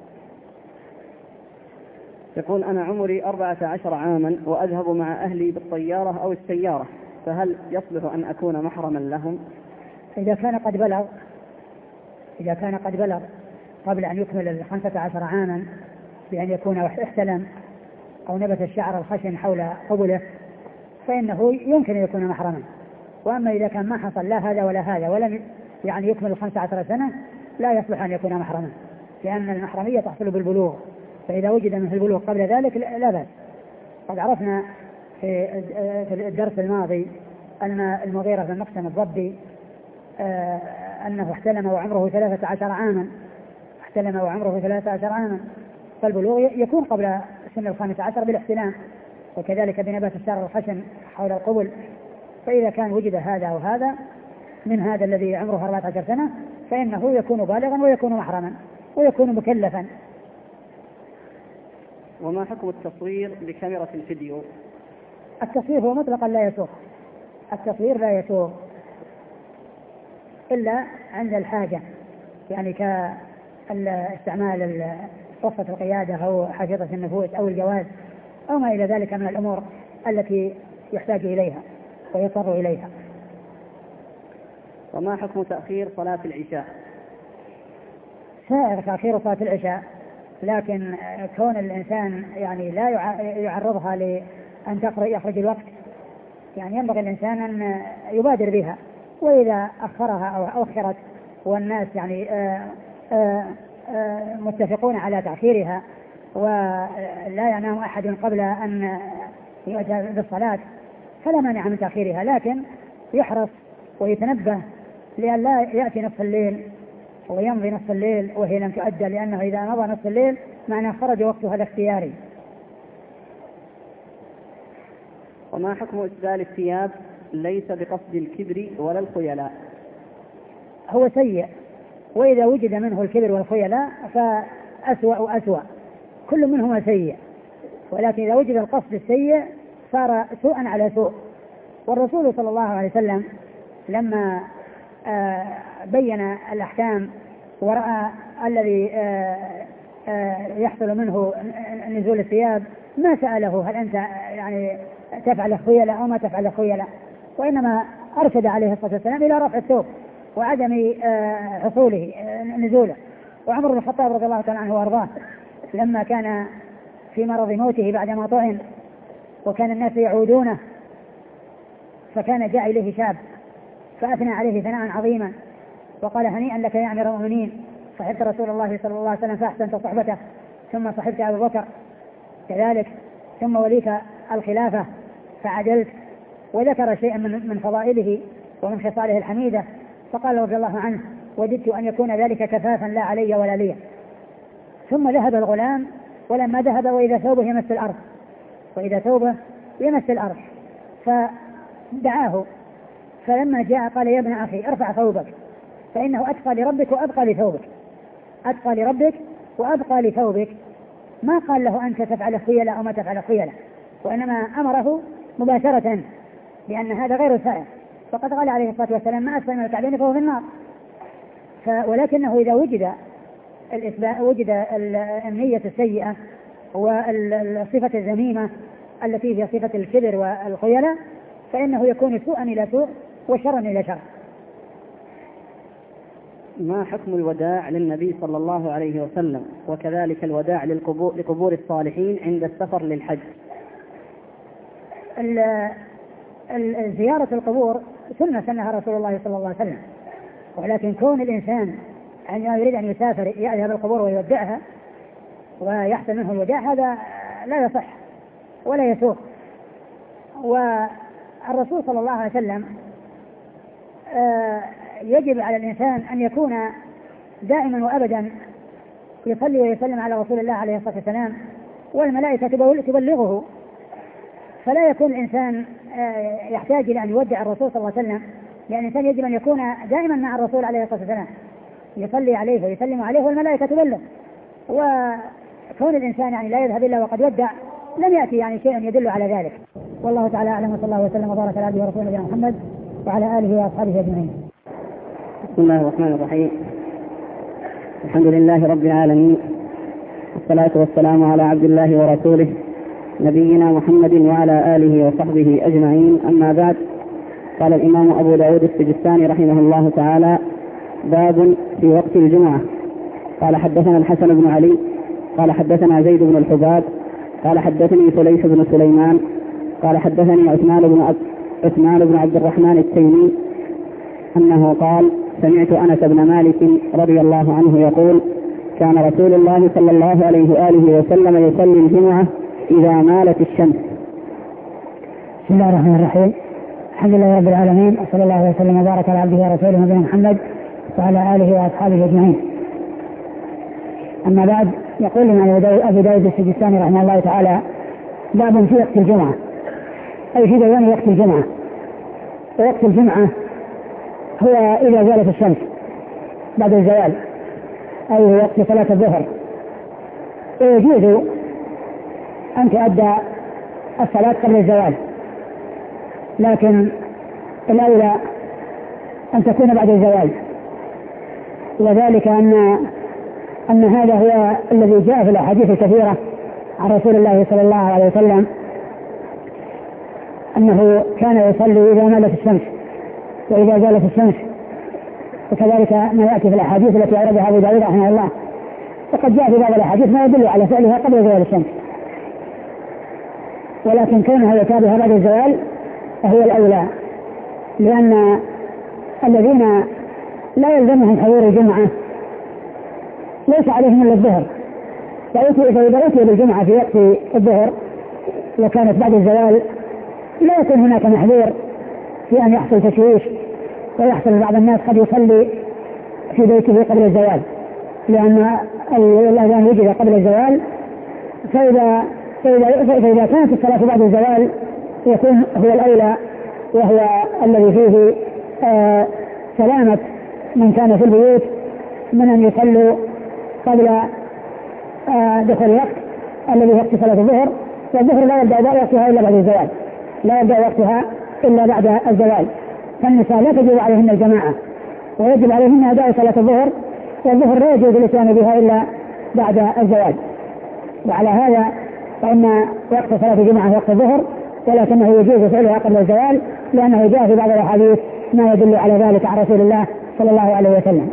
يقول أنا عمري أربعة عشر عاما وأذهب مع أهلي بالطيارة أو السيارة، فهل يصلح أن أكون محرما لهم؟ إذا كان قد بلغ إذا كان قد بلغ قبل أن يكمل الخمسة عشر عاما بأن يكون احتلم أو نبت الشعر الخشن حول قبله فإنه يمكن أن يكون محرما. وأما إذا كان ما حصل لا هذا ولا هذا ولم يعني يكمل الخمسة عشر سنة لا يصلح أن يكون محرما، لأن المحرمية تحصل بالبلوغ، فإذا وجد من البلوغ قبل ذلك لا بأس. قد عرفنا في الدرس الماضي أن المغيرة بن مقسم الضبي أنه احتلم وعمره ثلاثة عشر عاما احتلم وعمره ثلاثة عشر عاما، فالبلوغ يكون قبل سن الخامسة عشر بالاحتلام، وكذلك بنبات الشعر الخشن حول القبل. فإذا كان وجد هذا وهذا من هذا الذي عمره أربعة عشر سنة فإنه يكون بالغا ويكون محرما ويكون مكلفا. وما حكم التصوير بكاميرا الفيديو؟ التصوير هو مطلقا لا يسوغ، التصوير لا يسوغ إلا عند الحاجة، يعني كاستعمال رصة القيادة أو حافظة النفوس أو الجواز أو ما إلى ذلك من الأمور التي يحتاج إليها ويضطر إليها. وما حكم تأخير صلاة العشاء؟ سائر تأخير صلاة العشاء، لكن كون الإنسان يعني لا يعرضها لأن يخرج الوقت، يعني ينبغي الإنسان أن يبادر بها، وإذا أخرها أو أخرت والناس يعني آآ آآ آآ متفقون على تأخيرها ولا ينام أحد قبل أن يؤتى بالصلاة فلا مانع من تأخيرها، لكن يحرص ويتنبه لأن لا يأتي نصف الليل ويمضي نصف الليل وهي لم تؤدى، لأنه إذا مضى نصف الليل معناه خرج وقتها الاختياري. وما حكم إسبال الثياب ليس بقصد الكبر ولا الخيلاء؟ هو سيء، وإذا وجد منه الكبر والخيلاء فأسوأ وأسوأ، كل منهما سيء، ولكن إذا وجد القصد السيء صار سوءا على سوء. والرسول صلى الله عليه وسلم لما بين الأحكام ورأى الذي يحصل منه نزول الثياب ما سأله هل أنت يعني تفعل خيلاء أو ما تفعل خيلاء، وإنما أرشد عليه الصلاة والسلام إلى رفع الثوب وعدم حصوله نزوله. وعمر بن الخطاب رضي الله تعالى عنه وأرضاه لما كان في مرض موته بعدما طعن وكان الناس يعودونه، فكان جاء إليه شاب فأثنى عليه ثناء عظيما وقال هنيئا لك يا أمير المؤمنين، صحبت رسول الله صلى الله عليه وسلم فأحسنت صحبته، ثم صحبت أبو بكر كذلك، ثم وليت الخلافة فعدلت، وذكر شيئا من من فضائله ومن خصاله الحميدة، فقال رضي الله عنه وددت أن يكون ذلك كفافا لا علي ولا لي. ثم ذهب الغلام، ولما ذهب وإذا ثوبه يمس الأرض وإذا ثوبه يمس الأرض فدعاه، فلما جاء قال يا ابن أخي ارفع ثوبك فإنه أتقى لربك وأبقى لثوبك، أتقى لربك وأبقى لثوبك. ما قال له أنت تفعل خيلاء أو ما تفعل خيلاء، وإنما أمره مباشرة لأن هذا غير سائر، فقد قال عليه الصلاة والسلام ما أسفل من الكعبين فهو في النار. ولكنه إذا وجد وجد النية السيئة والصفة الذميمة التي هي صفة الكبر والخيلاء فإنه يكون سوءا إلى سوء وشرا إلى شر. ما حكم الوداع للنبي صلى الله عليه وسلم وكذلك الوداع للقبور لقبور الصالحين عند السفر للحج؟ زيارة القبور سنة سنها رسول الله صلى الله عليه وسلم، ولكن كون الإنسان أن يريد أن يسافر يذهب القبور ويودعها ويحصل منه الوداع هذا لا يصح ولا يسوق. والرسول صلى الله عليه وسلم يجب على الإنسان أن يكون دائما وأبدا يصلي ويسلم على رسول الله عليه الصلاة والسلام، والملائكة تبلغه، فلا يكون الإنسان يحتاج إلى أن يودع الرسول صلى الله عليه وسلم، لأن الإنسان يجب أن يكون دائما مع الرسول عليه الصلاة والسلام يصلي عليه ويسلم عليه والملائكة تبلغ. وكون الإنسان يعني لا يذهب إلا وقد ودع لم يأتي يعني شيء يدل على ذلك. والله تعالى أعلم، وصلى الله وسلم وبارك على عبده ورسوله نبينا محمد وعلى آله وأصحابه أجمعين. بسم الله الرحمن الرحيم. الحمد لله رب العالمين، والصلاة والسلام على عبد الله ورسوله نبينا محمد وعلى آله وصحبه أجمعين. أما بعد، قال الإمام أبو داود السجستاني رحمه الله تعالى: باب في وقت الجمعة. قال حدثنا الحسن بن علي قال حدثنا زيد بن الحباب قال حدثني فليح بن سليمان قال حدثني عثمان بن عثمان بن عبد الرحمن التيمي أنه قال: سمعت أنس بن مالك رضي الله عنه يقول: كان رسول الله صلى الله عليه وآله وسلم يصلي الجمعة إذا مالت الشمس. بسم الله الرحمن الرحيم. الحمد لله رب العالمين، وصلى الله وسلم وبارك على عبده ورسوله نبينا محمد وعلى آله وأصحابه أجمعين. أما بعد، يقول لنا أبو داود السجستاني رحمه الله تعالى: باب في وقت الجمعة، أي في بيان وقت الجمعة. ووقت الجمعة هو إذا زالت الشمس بعد الزوال، أي وقت صلاة الظهر. ويجوز أن تؤدى الصلاة قبل الزوال، لكن الأولى أن تكون بعد الزوال، وذلك أن أن هذا هو الذي جاء في الأحاديث الكثيرة عن رسول الله صلى الله عليه وسلم أنه كان يصلي إذا مالت الشمس وإذا زالت الشمس، وكذلك ما يأتي في الأحاديث التي أوردها أبو داود رحمه الله. وقد جاء في بعض الأحاديث ما يدل على فعلها قبل زوال الشمس، ولكن كونها يتابعها بعد الزوال فهو الأولى، لأن الذين لا يلزمهم حضور الجمعة ليس عليهم إلا الظهر، فإذا أتي بالجمعة في وقت الظهر وكانت بعد الزوال لا يكون هناك محذور في أن يحصل تشويش ويحصل بعض الناس قد يصلي في بيته قبل الزوال، لأن الأذان وجد قبل الزوال. فإذا, فإذا, فإذا كانت الصلاة بعد الزوال يكون هو الأولى، وهو الذي فيه آه سلامة من كان في البيوت من أن يصلوا قبل آه دخول الوقت الذي وقت صلاة الظهر. والظهر لا يبدأ وقتها إلا بعد الزوال، لا يبدأ وقتها إلا بعد الزوال، فالنساء لا تجب عليهن الجماعة ويجب عليهن أداء صلاة الظهر، والظهر لا يجوز الإتيان بها إلا بعد الزوال. وعلى هذا فإن وقت صلاة الجمعة وقت الظهر، ولكنه يجوز فعلها قبل الزوال، لأنه جاء في بعض الأحاديث ما يدل على ذلك عن رسول الله صلى الله عليه وسلم.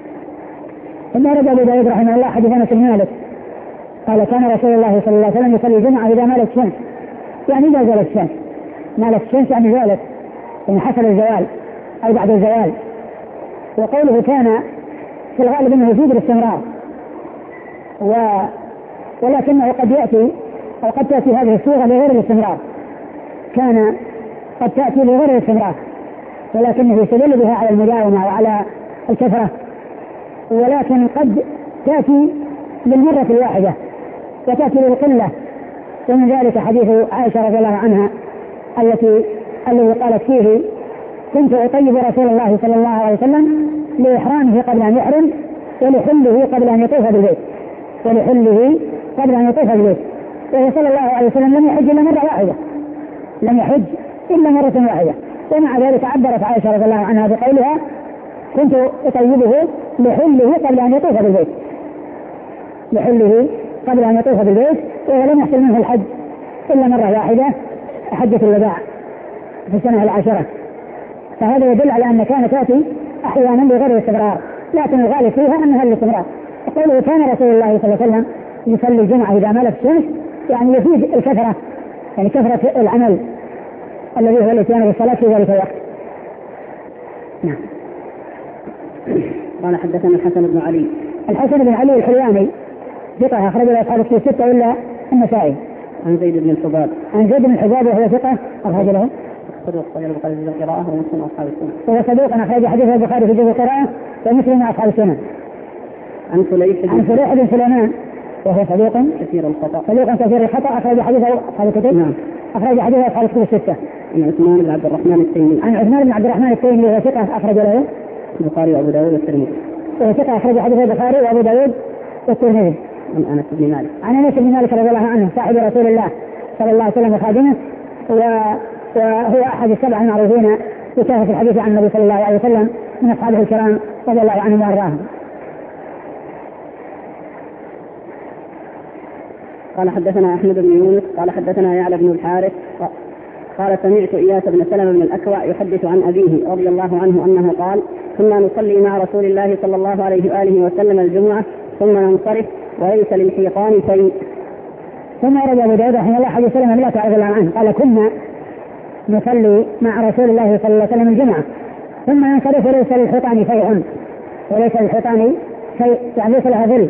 ثم رد أبو داود رحمه الله حديث أنس بن مالك قال كان رسول الله صلى الله عليه وسلم يصلي الجمعة إذا مالت الشمس، يعني إذا زالت الشمس، مالت الشمس يعني زالت، يعني حصل الزوال أو بعد الزوال. وقوله كان في الغالب أنه يزيد بالاستمرار، و... ولكنه قد يأتي أو قد تأتي هذه الصيغة لغير الاستمرار، كان قد تأتي لغير الاستمرار ولكنه يستدل بها على المداومة وعلى الكثرة، ولكن قد تأتي للمرة الواحدة وتأتي للقلة. ومن ذلك حديث عائشة رضي الله عنها التي التي قالت فيه كنت أطيب رسول الله صلى الله عليه وسلم لإحرامه قبل أن يحرم ولحله قبل أن يطوف بالبيت، ولحله قبل أن يطوف بالبيت. وهو صلى الله عليه وسلم لم يحج إلا مرة واحدة، لم يحج إلا مرة واحدة، ومع ذلك عبرت عائشة رضي الله عنها بقولها كنت أطيبه لحله قبل أن يطوف بالبيت، لحله قبل أن يطوف بالبيت، وهو لم يحصل منه الحج إلا مرة واحدة، حجة الوداع في السنة العاشرة. فهذا يدل على أن كانت تأتي أحيانا بغير الاستمرار، لكن الغالب فيها أنها الاستمرار. وقوله كان رسول الله صلى الله عليه وسلم يصلي الجمعة إذا مالت الشمس، يعني يزيد الكثرة، يعني كثرة العمل الذي هو الاتيان بالصلاة في ذلك الوقت. نعم. قال حدثنا الحسن بن علي. الحسن بن علي الحلواني ثقة أخرج له أصحاب الكتب الستة إلا النسائي. عن زيد بن الحباب. عن زيد بن الحباب وهو ثقة أخرج له صدوق أخرج البخاري في القراءة ومسلم وأصحاب السنن. وهو صدوق أخرج حديث البخاري في جزء القراءة ومسلم وأصحاب السنن. عن فليح عن فليح بن سليمان وهو صدوق كثير الخطأ. صدوق كثير الخطأ أخرج حديثه أصحاب الكتب. نعم. أخرج حديثه أصحاب الكتب الستة. عن عثمان بن عبد الرحمن التيمي. عن عثمان بن عبد الرحمن التيمي وهو ثقة أخرج له البخاري وأبو داود والترمذي. وهو ثقة أخرج حديث البخاري وأبو داود والترمذي. عن أنس بن مالك. عن أنس بن مالك رضي الله عنه صاحب رسول الله صلى الله عليه وسلم وخادمه، وهو أحد السبع المعروفين بكثرة الحديث عن النبي صلى الله عليه وسلم من أصحابه الكرام رضي الله عنهم وأرضاهم. قال حدثنا أحمد بن يونس قال حدثنا يعلى بن الحارث قال سمعت إياس بن سلمة بن الأكوع يحدث عن أبيه رضي الله عنه أنه قال كنا نصلي مع رسول الله صلى الله عليه وآله وسلم الجمعة ثم ننصرف وليس للحيطان شيء. ثم أرد أبو داود رحمه الله حديث سلمة لا تعرض الله عنه قال كنا نصلي مع رسول الله صلى الله عليه وسلم الجمعة ثم ننصرف وليس للحيطان شيء، وليس للحيطان شيء يعني ليس لها ظل.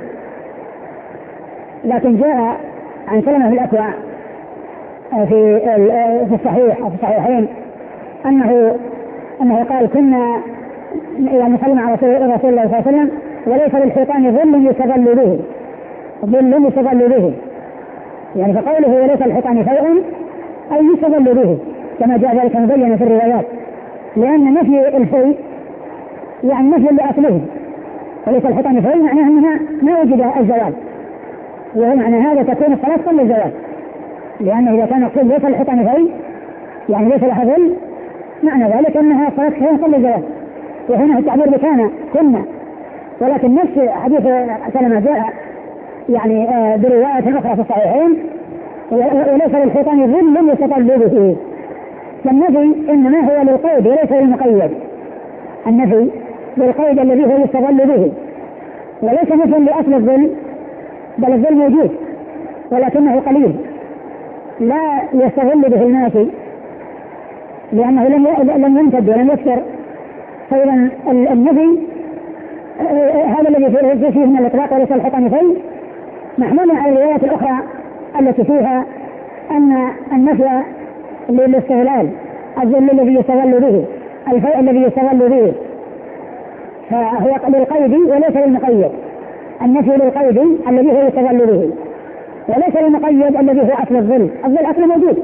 لكن جاء عن سلمة بن الأكوع في في الصحيح في الصحيحين أنه أنه قال كنا يعني نصلي مع رسول الله صلى الله عليه وسلم وليس للحيطان ظل يستظل به، ظل يستظل به، يعني فقوله وليس للحيطان شيء أي يستظل به كما جاء ذلك مبين في الروايات، لأن نفي الشيء يعني نفي لأصله، وليس للحيطان شيء معناه أنها ما وجد الزوال، ومعنى هذا تكون الصلاة قبل الزوال، لأنه إذا كان يقول ليس للحيطان شيء يعني ليس لها ظل معنى ذلك أنها صلاة قبل الزوال. وهنا التعبير بكان كنا، ولكن نفس حديث سلمة جاء يعني برواية أخرى في الصحيحين وليس للحيطان ظل يستظل به. فالنفي إنما هو للقيد وليس للمقيد، النفي للقيد الذي هو يستظل به، وليس نفي لأصل الظل، بل الظل موجود ولكنه قليل لا يستظل به الماشي لأنه لم لم يمتد ولم يكثر. فإذا النفي هذا الذي فيه من الإطلاق وليس الحيطان شيء محمول على الروايات الأخرى التي فيها أن النفي للاستغلال، الظل الذي يستغل به، الفيء الذي يستغل به، فهو للقيد وليس للمقيد. النفي للقيد الذي هو يستغل به وليس للمقيد الذي هو أصل الظل، الظل أصل موجود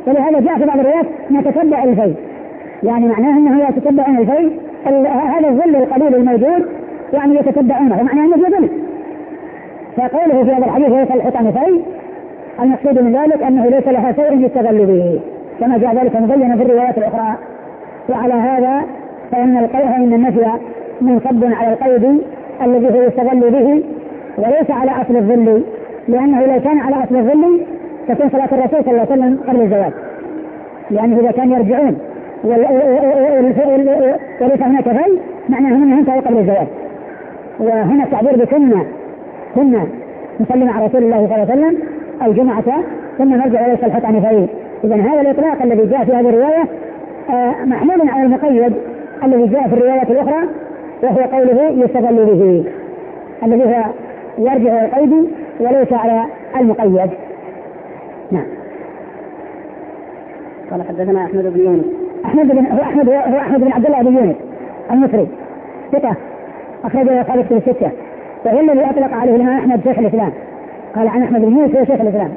ولهذا جاء في بعض الروايات نتتبع الفيل، يعني معناه أنه يتتبعون الفيل، هذا الظل القليل الموجود يعني يتتبعونه، ومعناه أنه ظل. فقوله في هذا الحديث ليس الحطام فيل، المقصود من ذلك أنه ليس لها سير يستغل به، كما جاء ذلك مبينا في الروايات الأخرى. وعلى هذا فإن القيد إن النفي منصب على القيد الذي هو يستغل به، وليس على أصل الظل، لأنه لو كان على أصل الظل تكون صلاة الرسول صلى الله عليه وسلم قبل الزواج، لأنه إذا كان يرجعون وليس هناك فيل معناه أنه انتهى قبل الزواج. وهنا التعبير بكنا كنا نصلي مع رسول الله صلى الله عليه وسلم الجمعة ثم نرجع وليس الحطام فيل. إذن هذا الإطلاق الذي جاء في هذه الرواية محمول على المقيد الذي جاء في الروايات الأخرى، وهو قوله يستغل به، الذي هو يرجع القيد وليس على المقيد. نعم. قال حدثنا أحمد بن يونس. أحمد بن هو أحمد هو أحمد بن عبد الله بن يونس المصري ثقة أخرجه أصحاب الكتب الستة، وهو الذي أطلق عليه الإمام أحمد شيخ الإسلام، قال عن أحمد بن يونس هو شيخ الإسلام.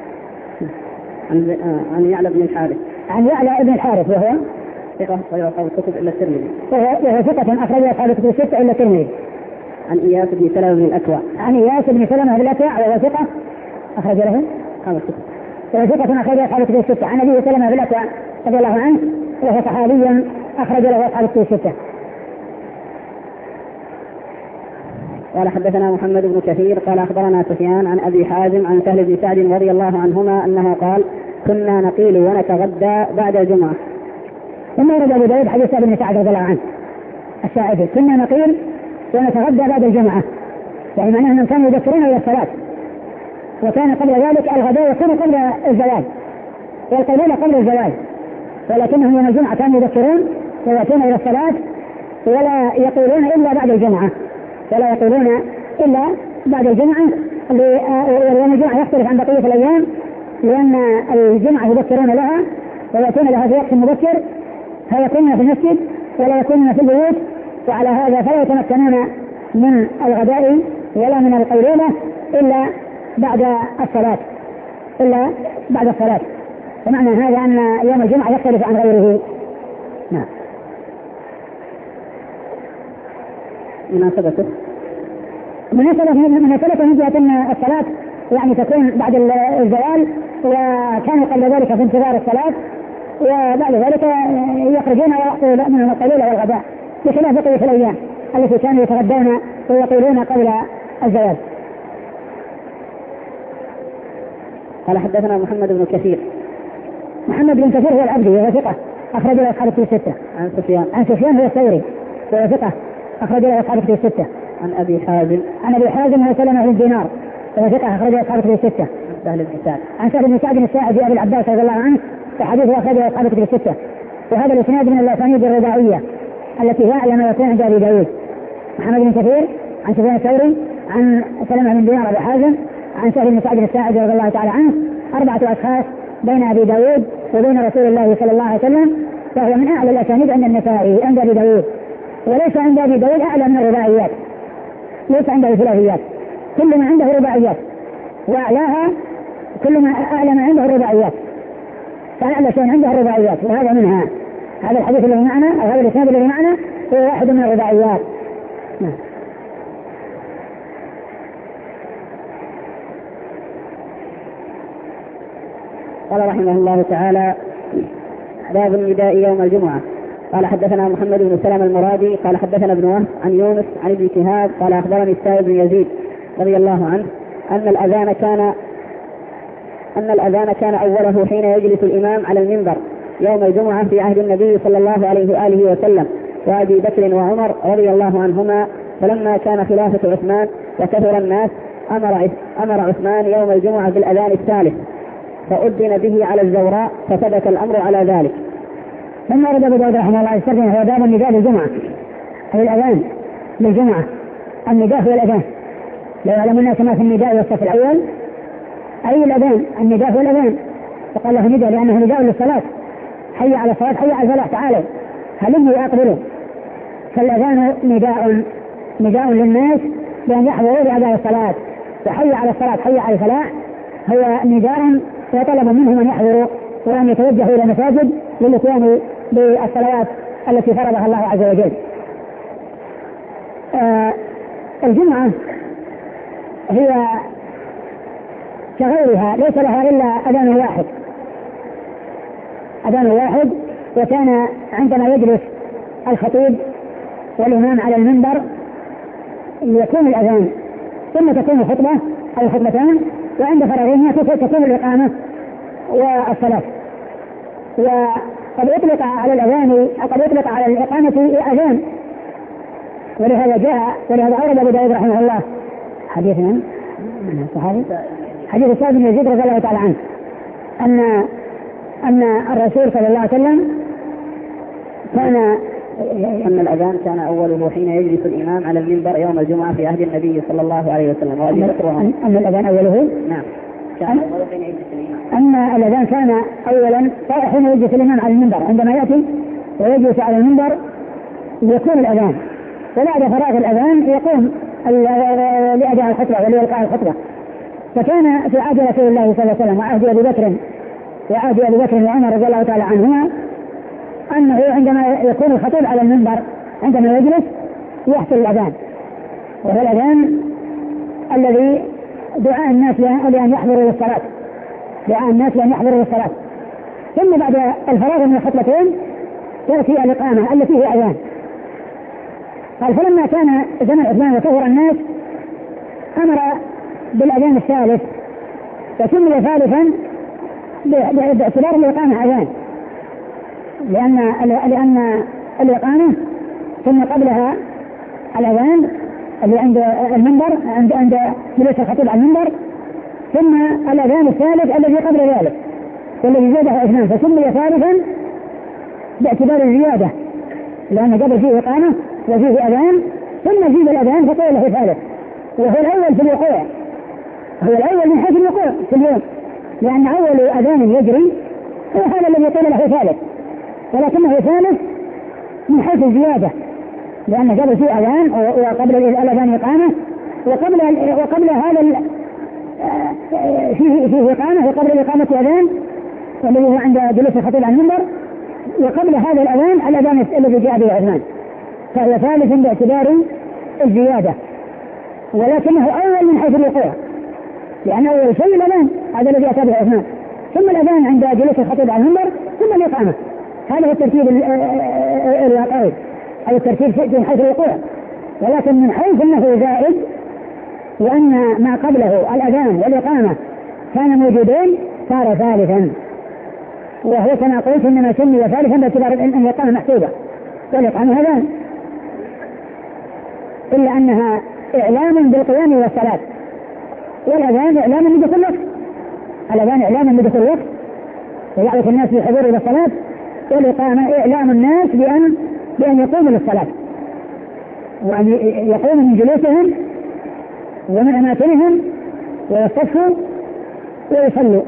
عن عن يعلى بن الحارث. عن يعلى بن الحارث وهو ثقة أخرجه أصحاب الكتب إلا الترمذي. وهو ثقة أخرجه أصحاب الكتب الستة إلا الترمذي. عن إياس بن سلمة بن الأكوع. عن إياس بن سلمة بن الأكوع وهو ثقة أخرج له أصحاب الكتب. وهو ثقة أخرجه أصحاب الكتب الستة. عن أبي سلمة بن الأكوع رضي الله عنه وهو صحابي أخرج له أصحاب الكتب الستة. قال حدثنا محمد بن كثير قال أخبرنا سفيان عن أبي حازم عن سهل بن سعد رضي الله عنهما أنه قال كنا نقيل ونتغدى بعد الجمعة. ثم ورد أبو داود حديث سهل بن سعد رضي الله عنه الساعدي كنا نقيل ونتغدى بعد الجمعة، يعني معناه أنهم كانوا يذكرون إلى الصلاة، وكان قبل ذلك الغداء يكون قبل الزواج والقيلولة قبل الزواج، ولكنهم يوم الجمعة كانوا يذكرون ويأتون إلى الصلاة ولا يقولون إلا بعد الجمعة ولا يقولون إلا بعد الجمعة. ويوم الجمعة يختلف عن بقية الأيام، لأن الجمعة يذكرون لها ويأتون لها في وقت مبكر، فيكونون في المسجد ولا يكونون في البيوت، وعلى هذا فلا يتمكنون من الغداء ولا من القيلولة إلا بعد الصلاة إلا بعد الصلاة. فمعنى هذا أن يوم الجمعة يختلف عن غيره. نعم. مناسبته مناسبة مناسبة من جهة أن الصلاة يعني تكون بعد الزوال، وكانوا قبل ذلك في انتظار الصلاة، وبعد ذلك يخرجون ويأخذوا من القيلولة والغداء، بخلاف بقية الأيام التي كانوا يتغدون ويقيلون قبل الزوال. قال حدثنا محمد بن كثير. محمد بن كثير هو العبدي وهو ثقة أخرج له أصحاب الكتب الستة. عن سفيان عن سفيان هو الثوري وهو ثقة أخرج له أصحاب الكتب الستة. عن أبي حازم. عن أبي حازم هو سلمة بن دينار وهو ثقة أخرج له أصحاب الكتب الستة. عن سهل بن سعد. عن سهل بن سعد الساعدي أبي العباس رضي الله عنه وحديثه أخرج له أصحاب الكتب الستة. وهذا الإسناد من الأسانيد الرباعية التي هي أعلى ما يكون عند أبي داود. محمد بن كثير عن سفيان الثوري عن سلمة بن دينار أبي حازم عن سهل بن سعد الساعدي رضي الله تعالى عنه، أربعة أشخاص بين أبي داود وبين رسول الله صلى الله عليه وسلم، فهو من أعلى الأسانيد عند النسائي عند أبي داود، وليس عند أبي داود أعلى من الرباعيات، ليس عنده ثلاثيات، كل ما عنده رباعيات، وأعلاها كل ما أعلى ما عنده الرباعيات، فأعلى شيء عنده الرباعيات، وهذا منها. هذا الحديث الذي معنا أو هذا الإسناد الذي معنا هو واحد من الرباعيات. نعم. قال رحمه الله تعالى باب النداء يوم الجمعة. قال حدثنا محمد بن سلمة المرادي قال حدثنا ابن وهب عن يونس عن ابن شهاب قال أخبرني السائب بن يزيد رضي الله عنه أن الأذان كان أن الأذان كان أوله حين يجلس الإمام على المنبر يوم الجمعة في عهد النبي صلى الله عليه وآله وسلم وأبي بكر وعمر رضي الله عنهما، فلما كان خلافة عثمان وكثر الناس أمر أمر عثمان يوم الجمعة بالأذان الثالث فأذن به على الزوراء فثبت الأمر على ذلك. ثم ورد أبو داود رحمه الله يستخدم هو باب النداء للجمعة أي الأذان للجمعة. النداء هو الأذان، لا يعلم الناس ما في النداء والصف الأول أي الأذان، النداء هو الأذان، فقال له نداء لأنه نداء للصلاة، حي على الصلاة حي على الفلاح تعالوا هلموا وأقبلوا. فالأذان نداء نداء للناس بأن يحضروا لأداء الصلاة، وحي على الصلاة حي على الفلاح هو نداء وطلب منهم أن يحضروا وأن يتوجهوا إلى المساجد للإتيان بالصلوات التي فرضها الله عز وجل. آه الجمعة هي كغيرها ليس لها إلا أذان واحد أذان واحد وكان عندما يجلس الخطيب والإمام على المنبر يكون الأذان ثم تكون الخطبة أو الخطبتان وعند فراغهما تكون الإقامة والصلاة. وقد يطلق على الأذان قد يطلق على الإقامة أذان، ولهذا جاء ولهذا أورد أبو داود رحمه الله حديث من الصحابي حديث سعد بن يزيد رضي الله تعالى عنه أن أن الرسول صلى الله عليه وسلم كان أن الأذان كان أوله حين يجلس الإمام على المنبر يوم الجمعة في عهد النبي صلى الله عليه وسلم. أن, أن الأذان أوله نعم كان أوله حين يجلس أن الإمام الأذان كان أولا حين يجلس الإمام على المنبر، عندما يأتي ويجلس على المنبر يكون الأذان، وبعد فراغ الأذان يقوم لأداء الخطبة ولإلقاء الخطبة. فكان في عهد رسول الله صلى الله عليه وسلم وعهد أبي بكر وعهد أبي بكر وعمر رضي الله تعالى عنهما أنه عندما يكون الخطيب على المنبر عندما يجلس يحصل الأذان، وهو الأذان الذي دعاء الناس لأن يحضروا للصلاة دعاء الناس لأن يحضروا للصلاة. ثم بعد الفراغ من الخطبتين تأتي الإقامة التي هي أذان. قال فلما كان زمن عثمان وكثر الناس أمر بالأذان الثالث فسمي ثالثا باعتبار الإقامة أذان، لأن لأن الإقامة ثم قبلها الأذان اللي عند المنبر عند عند جلوس الخطيب على المنبر، ثم الأذان الثالث الذي قبل ذلك والذي زاده اثنان فسمي ثالثا باعتبار الزيادة، لأن قبل فيه إقامة وفيه أذان ثم زيد الأذان فقيل له ثالث، وهو الأول في الوقوع هو الأول من حيث الوقوع في اليوم، لأن أول أذان يجري هو هذا الذي قيل له ثالث، ولكنه ثالث من حيث الزيادة، لأن قبل فيه أذان وقبل الأذان إقامة وقبل وقبل هذا فيه فيه إقامة وقبل الإقامة أذان الذي هو عند جلوس الخطيب على المنبر، وقبل هذا الأذان الأذان الذي جاء به عثمان، فهو ثالث باعتبار الزيادة، ولكنه أول من حيث الوقوع، لأن أول شيء الأذان هذا الذي أتى به عثمان، ثم الأذان عند جلوس الخطيب على المنبر، ثم الإقامة. هذا هو الترتيب الواقعي أو الترتيب من حيث الوقوع، ولكن من حيث أنه زائد وأن ما قبله الأذان والإقامة كان موجودين صار ثالثا، وهو كما قلت إنما سمي ثالثا باعتبار أن الإقامة محسوبة والإقامة أذان، إلا أنها إعلام بالقيام والصلاة، والأذان إعلام بدخول الوقت الأذان إعلام بدخول الوقت ويعرف الناس بالحضور إلى الصلاة، والإقامة إعلام الناس بأن بأن يقوموا للصلاة وأن يقوموا من جلوسهم ومن أماكنهم ويصفوا ويصلوا.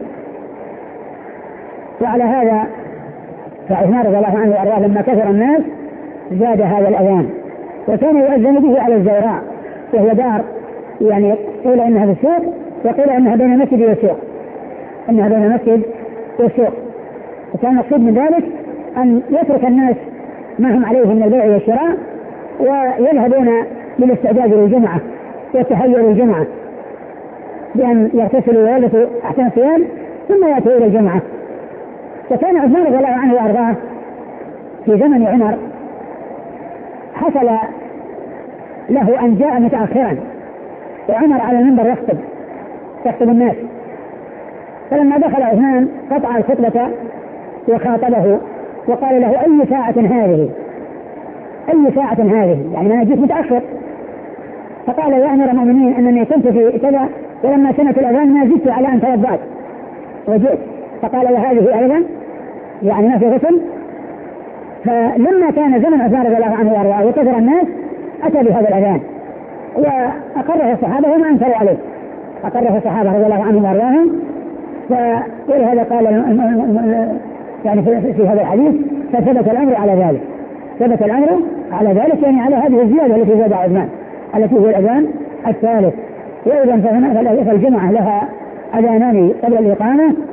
وعلى هذا فعثمان رضي الله عنه وأرضاه لما كثر الناس زاد هذا الأذان، وكان يؤذن به على الزوراء وهي دار يعني قيل إنها في السوق وقيل إنها بين المسجد والسوق إنها بين المسجد والسوق وكان المقصود من ذلك أن يترك الناس ما هم عليه من البيع والشراء ويذهبون للاستعداد للجمعة والتهيئ للجمعة بأن يغتسلوا ويلبسوا أحسن الثياب ثم يأتوا إلى الجمعة. وكان عثمان رضي الله عنه وأرضاه في زمن عمر حصل له أن جاء متأخرا وعمر على المنبر يخطب يخطب الناس، فلما دخل عثمان قطع الخطبة وخاطبه وقال له أي ساعة هذه أي ساعة هذه يعني أنا جيت متأخر، فقال يا أمير المؤمنين أنني كنت في كذا ولما سمعت الأذان ما زدت على أن توضأت وجئت، فقال وهذه أيضا يعني ما في غسل. فلما كان زمن عثمان رضي الله عنه وأرضاه وكثر الناس أتى بهذا الأذان وأقره الصحابة وما أنكروا عليه، أقره الصحابة رضي الله عنهم وأرضاهم. ولهذا قال يعني في هذا الحديث فثبت الأمر على ذلك ثبت الأمر على ذلك يعني على هذه الزيادة التي زاد عثمان التي هي الأذان الثالث. وإذا فالجمعة لها أذانان قبل الإقامة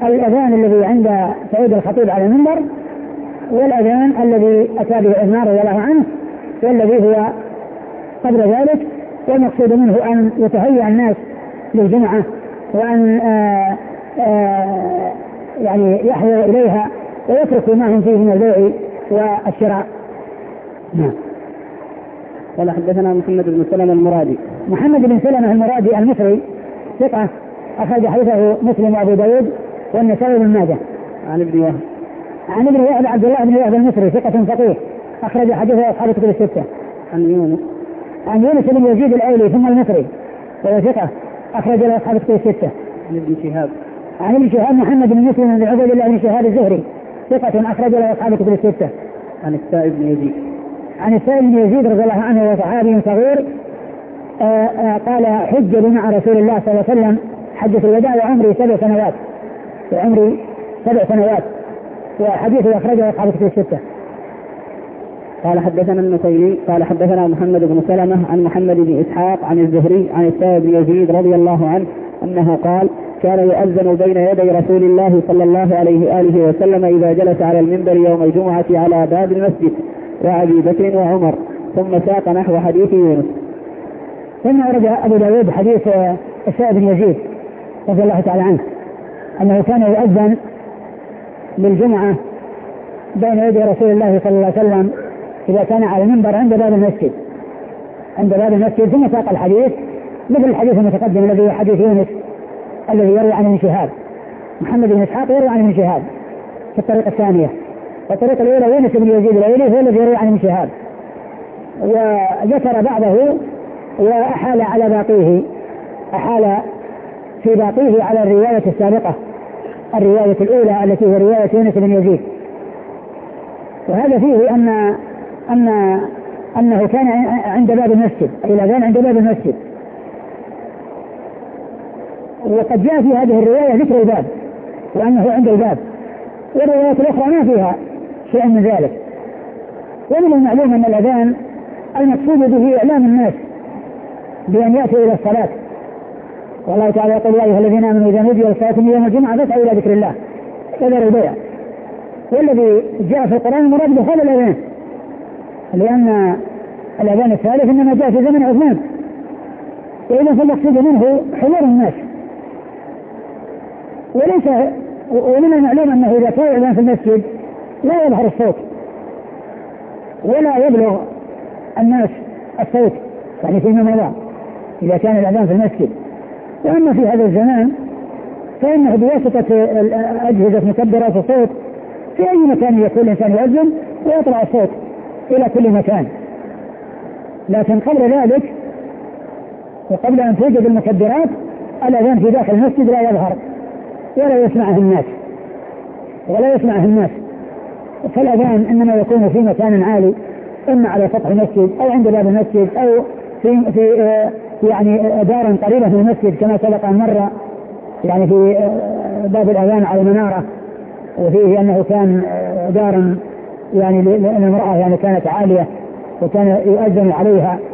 الأذان الذي عند سعيد الخطيب على المنبر، والأذان الذي أتى به عثمان رضي الله عنه، والذي هو قبل ذلك. والمقصود منه أن يتهيأ الناس للجمعة، وأن آآ آآ يعني يحضر إليها ويتركوا ما هم فيه من البيع والشراء. نعم. قال حدثنا محمد بن سلمة المرادي. محمد بن سلمة المرادي المصري ثقة، أخرج حديثه مسلم وأبو داود والنسائي بن ماجه. عن ابن وهب. عن ابن وهب عبد الله بن وهب المصري ثقة فقيه، أخرج حديثه أصحاب الكتب الستة. عن يونس. عن يونس بن يزيد الأيلي ثم المصري وهو ثقة، أخرج له أصحاب الكتب الستة. عن ابن شهاب. عن ابن شهاب محمد بن مسلم بن عبيد الله بن شهاب الزهري ثقة، أخرج له أصحاب الكتب الستة. عن السائب بن يزيد. عن السائب بن يزيد رضي الله عنه وهو صحابي صغير، آآ آآ قال حج مع رسول الله صلى الله عليه وسلم حجة الوداع وعمري سبع سنوات، وعمري سبع سنوات، وحديثه أخرجه أصحاب الكتب الستة. قال حدثنا النسيلي قال حدثنا محمد بن سلمة عن محمد بن إسحاق عن الزهري عن السائب بن يزيد رضي الله عنه أنه قال كان يؤذن بين يدي رسول الله صلى الله عليه وآله وسلم إذا جلس على المنبر يوم الجمعة على باب المسجد وأبي بكر وعمر، ثم ساق نحو حديث يونس. ثم ورد أبو داود حديث السائب بن يزيد رضي الله تعالى عنه أنه كان يؤذن للجمعة بين يدي رسول الله صلى الله عليه وسلم إذا كان على المنبر عند باب المسجد عند باب المسجد ثم ساق الحديث مثل الحديث المتقدم الذي هو حديث يونس الذي يروي عن ابن شهاب. محمد بن إسحاق يروي عن ابن شهاب في الطريقة الثانية، والطريقة الأولى يونس بن يزيد الأيلي هو الذي يروي عن ابن شهاب، وذكر بعضه وأحال على باقيه أحال في باقيه على الرواية السابقة، الرواية الأولى التي هي رواية يونس بن يزيد. وهذا فيه أن أن أنه كان عند باب المسجد، الأذان عند باب المسجد. وقد جاء في هذه الرواية ذكر الباب وأنه عند الباب، والروايات الأخرى ما فيها شيء من ذلك. ومن المعلوم أن الأذان المقصود به إعلام الناس بأن يأتوا إلى الصلاة، والله تعالى يقول يا أيها الذين آمنوا إذا نودي للصلاة من يوم الجمعة فاسعوا إلى ذكر الله وذروا البيع. والذي جاء في القرآن المراد به هذا الأذان، لأن الأذان الثالث إنما جاء في زمن عثمان، وإذا فالمقصود منه حضور الناس. وليس ومن المعلوم أنه إذا كان الأذان في المسجد لا يظهر الصوت ولا يبلغ الناس الصوت، يعني فيما مضى إذا كان الأذان في المسجد. وأما في هذا الزمان فإنه بواسطة أجهزة مكبرات الصوت في أي مكان يكون الإنسان يؤذن ويطلع الصوت إلى كل مكان. لكن قبل ذلك وقبل أن توجد المكبرات الأذان في داخل المسجد لا يظهر ولا يسمعه الناس ولا يسمعه الناس فالأذان إنما يكون في مكان عالي، إما على سطح المسجد أو عند باب المسجد أو في, في يعني دار قريبة من المسجد كما سبق أن مر، يعني في باب الأذان على منارة، وفيه أنه كان دار يعني للمرأة يعني كانت عالية وكان يؤذن عليها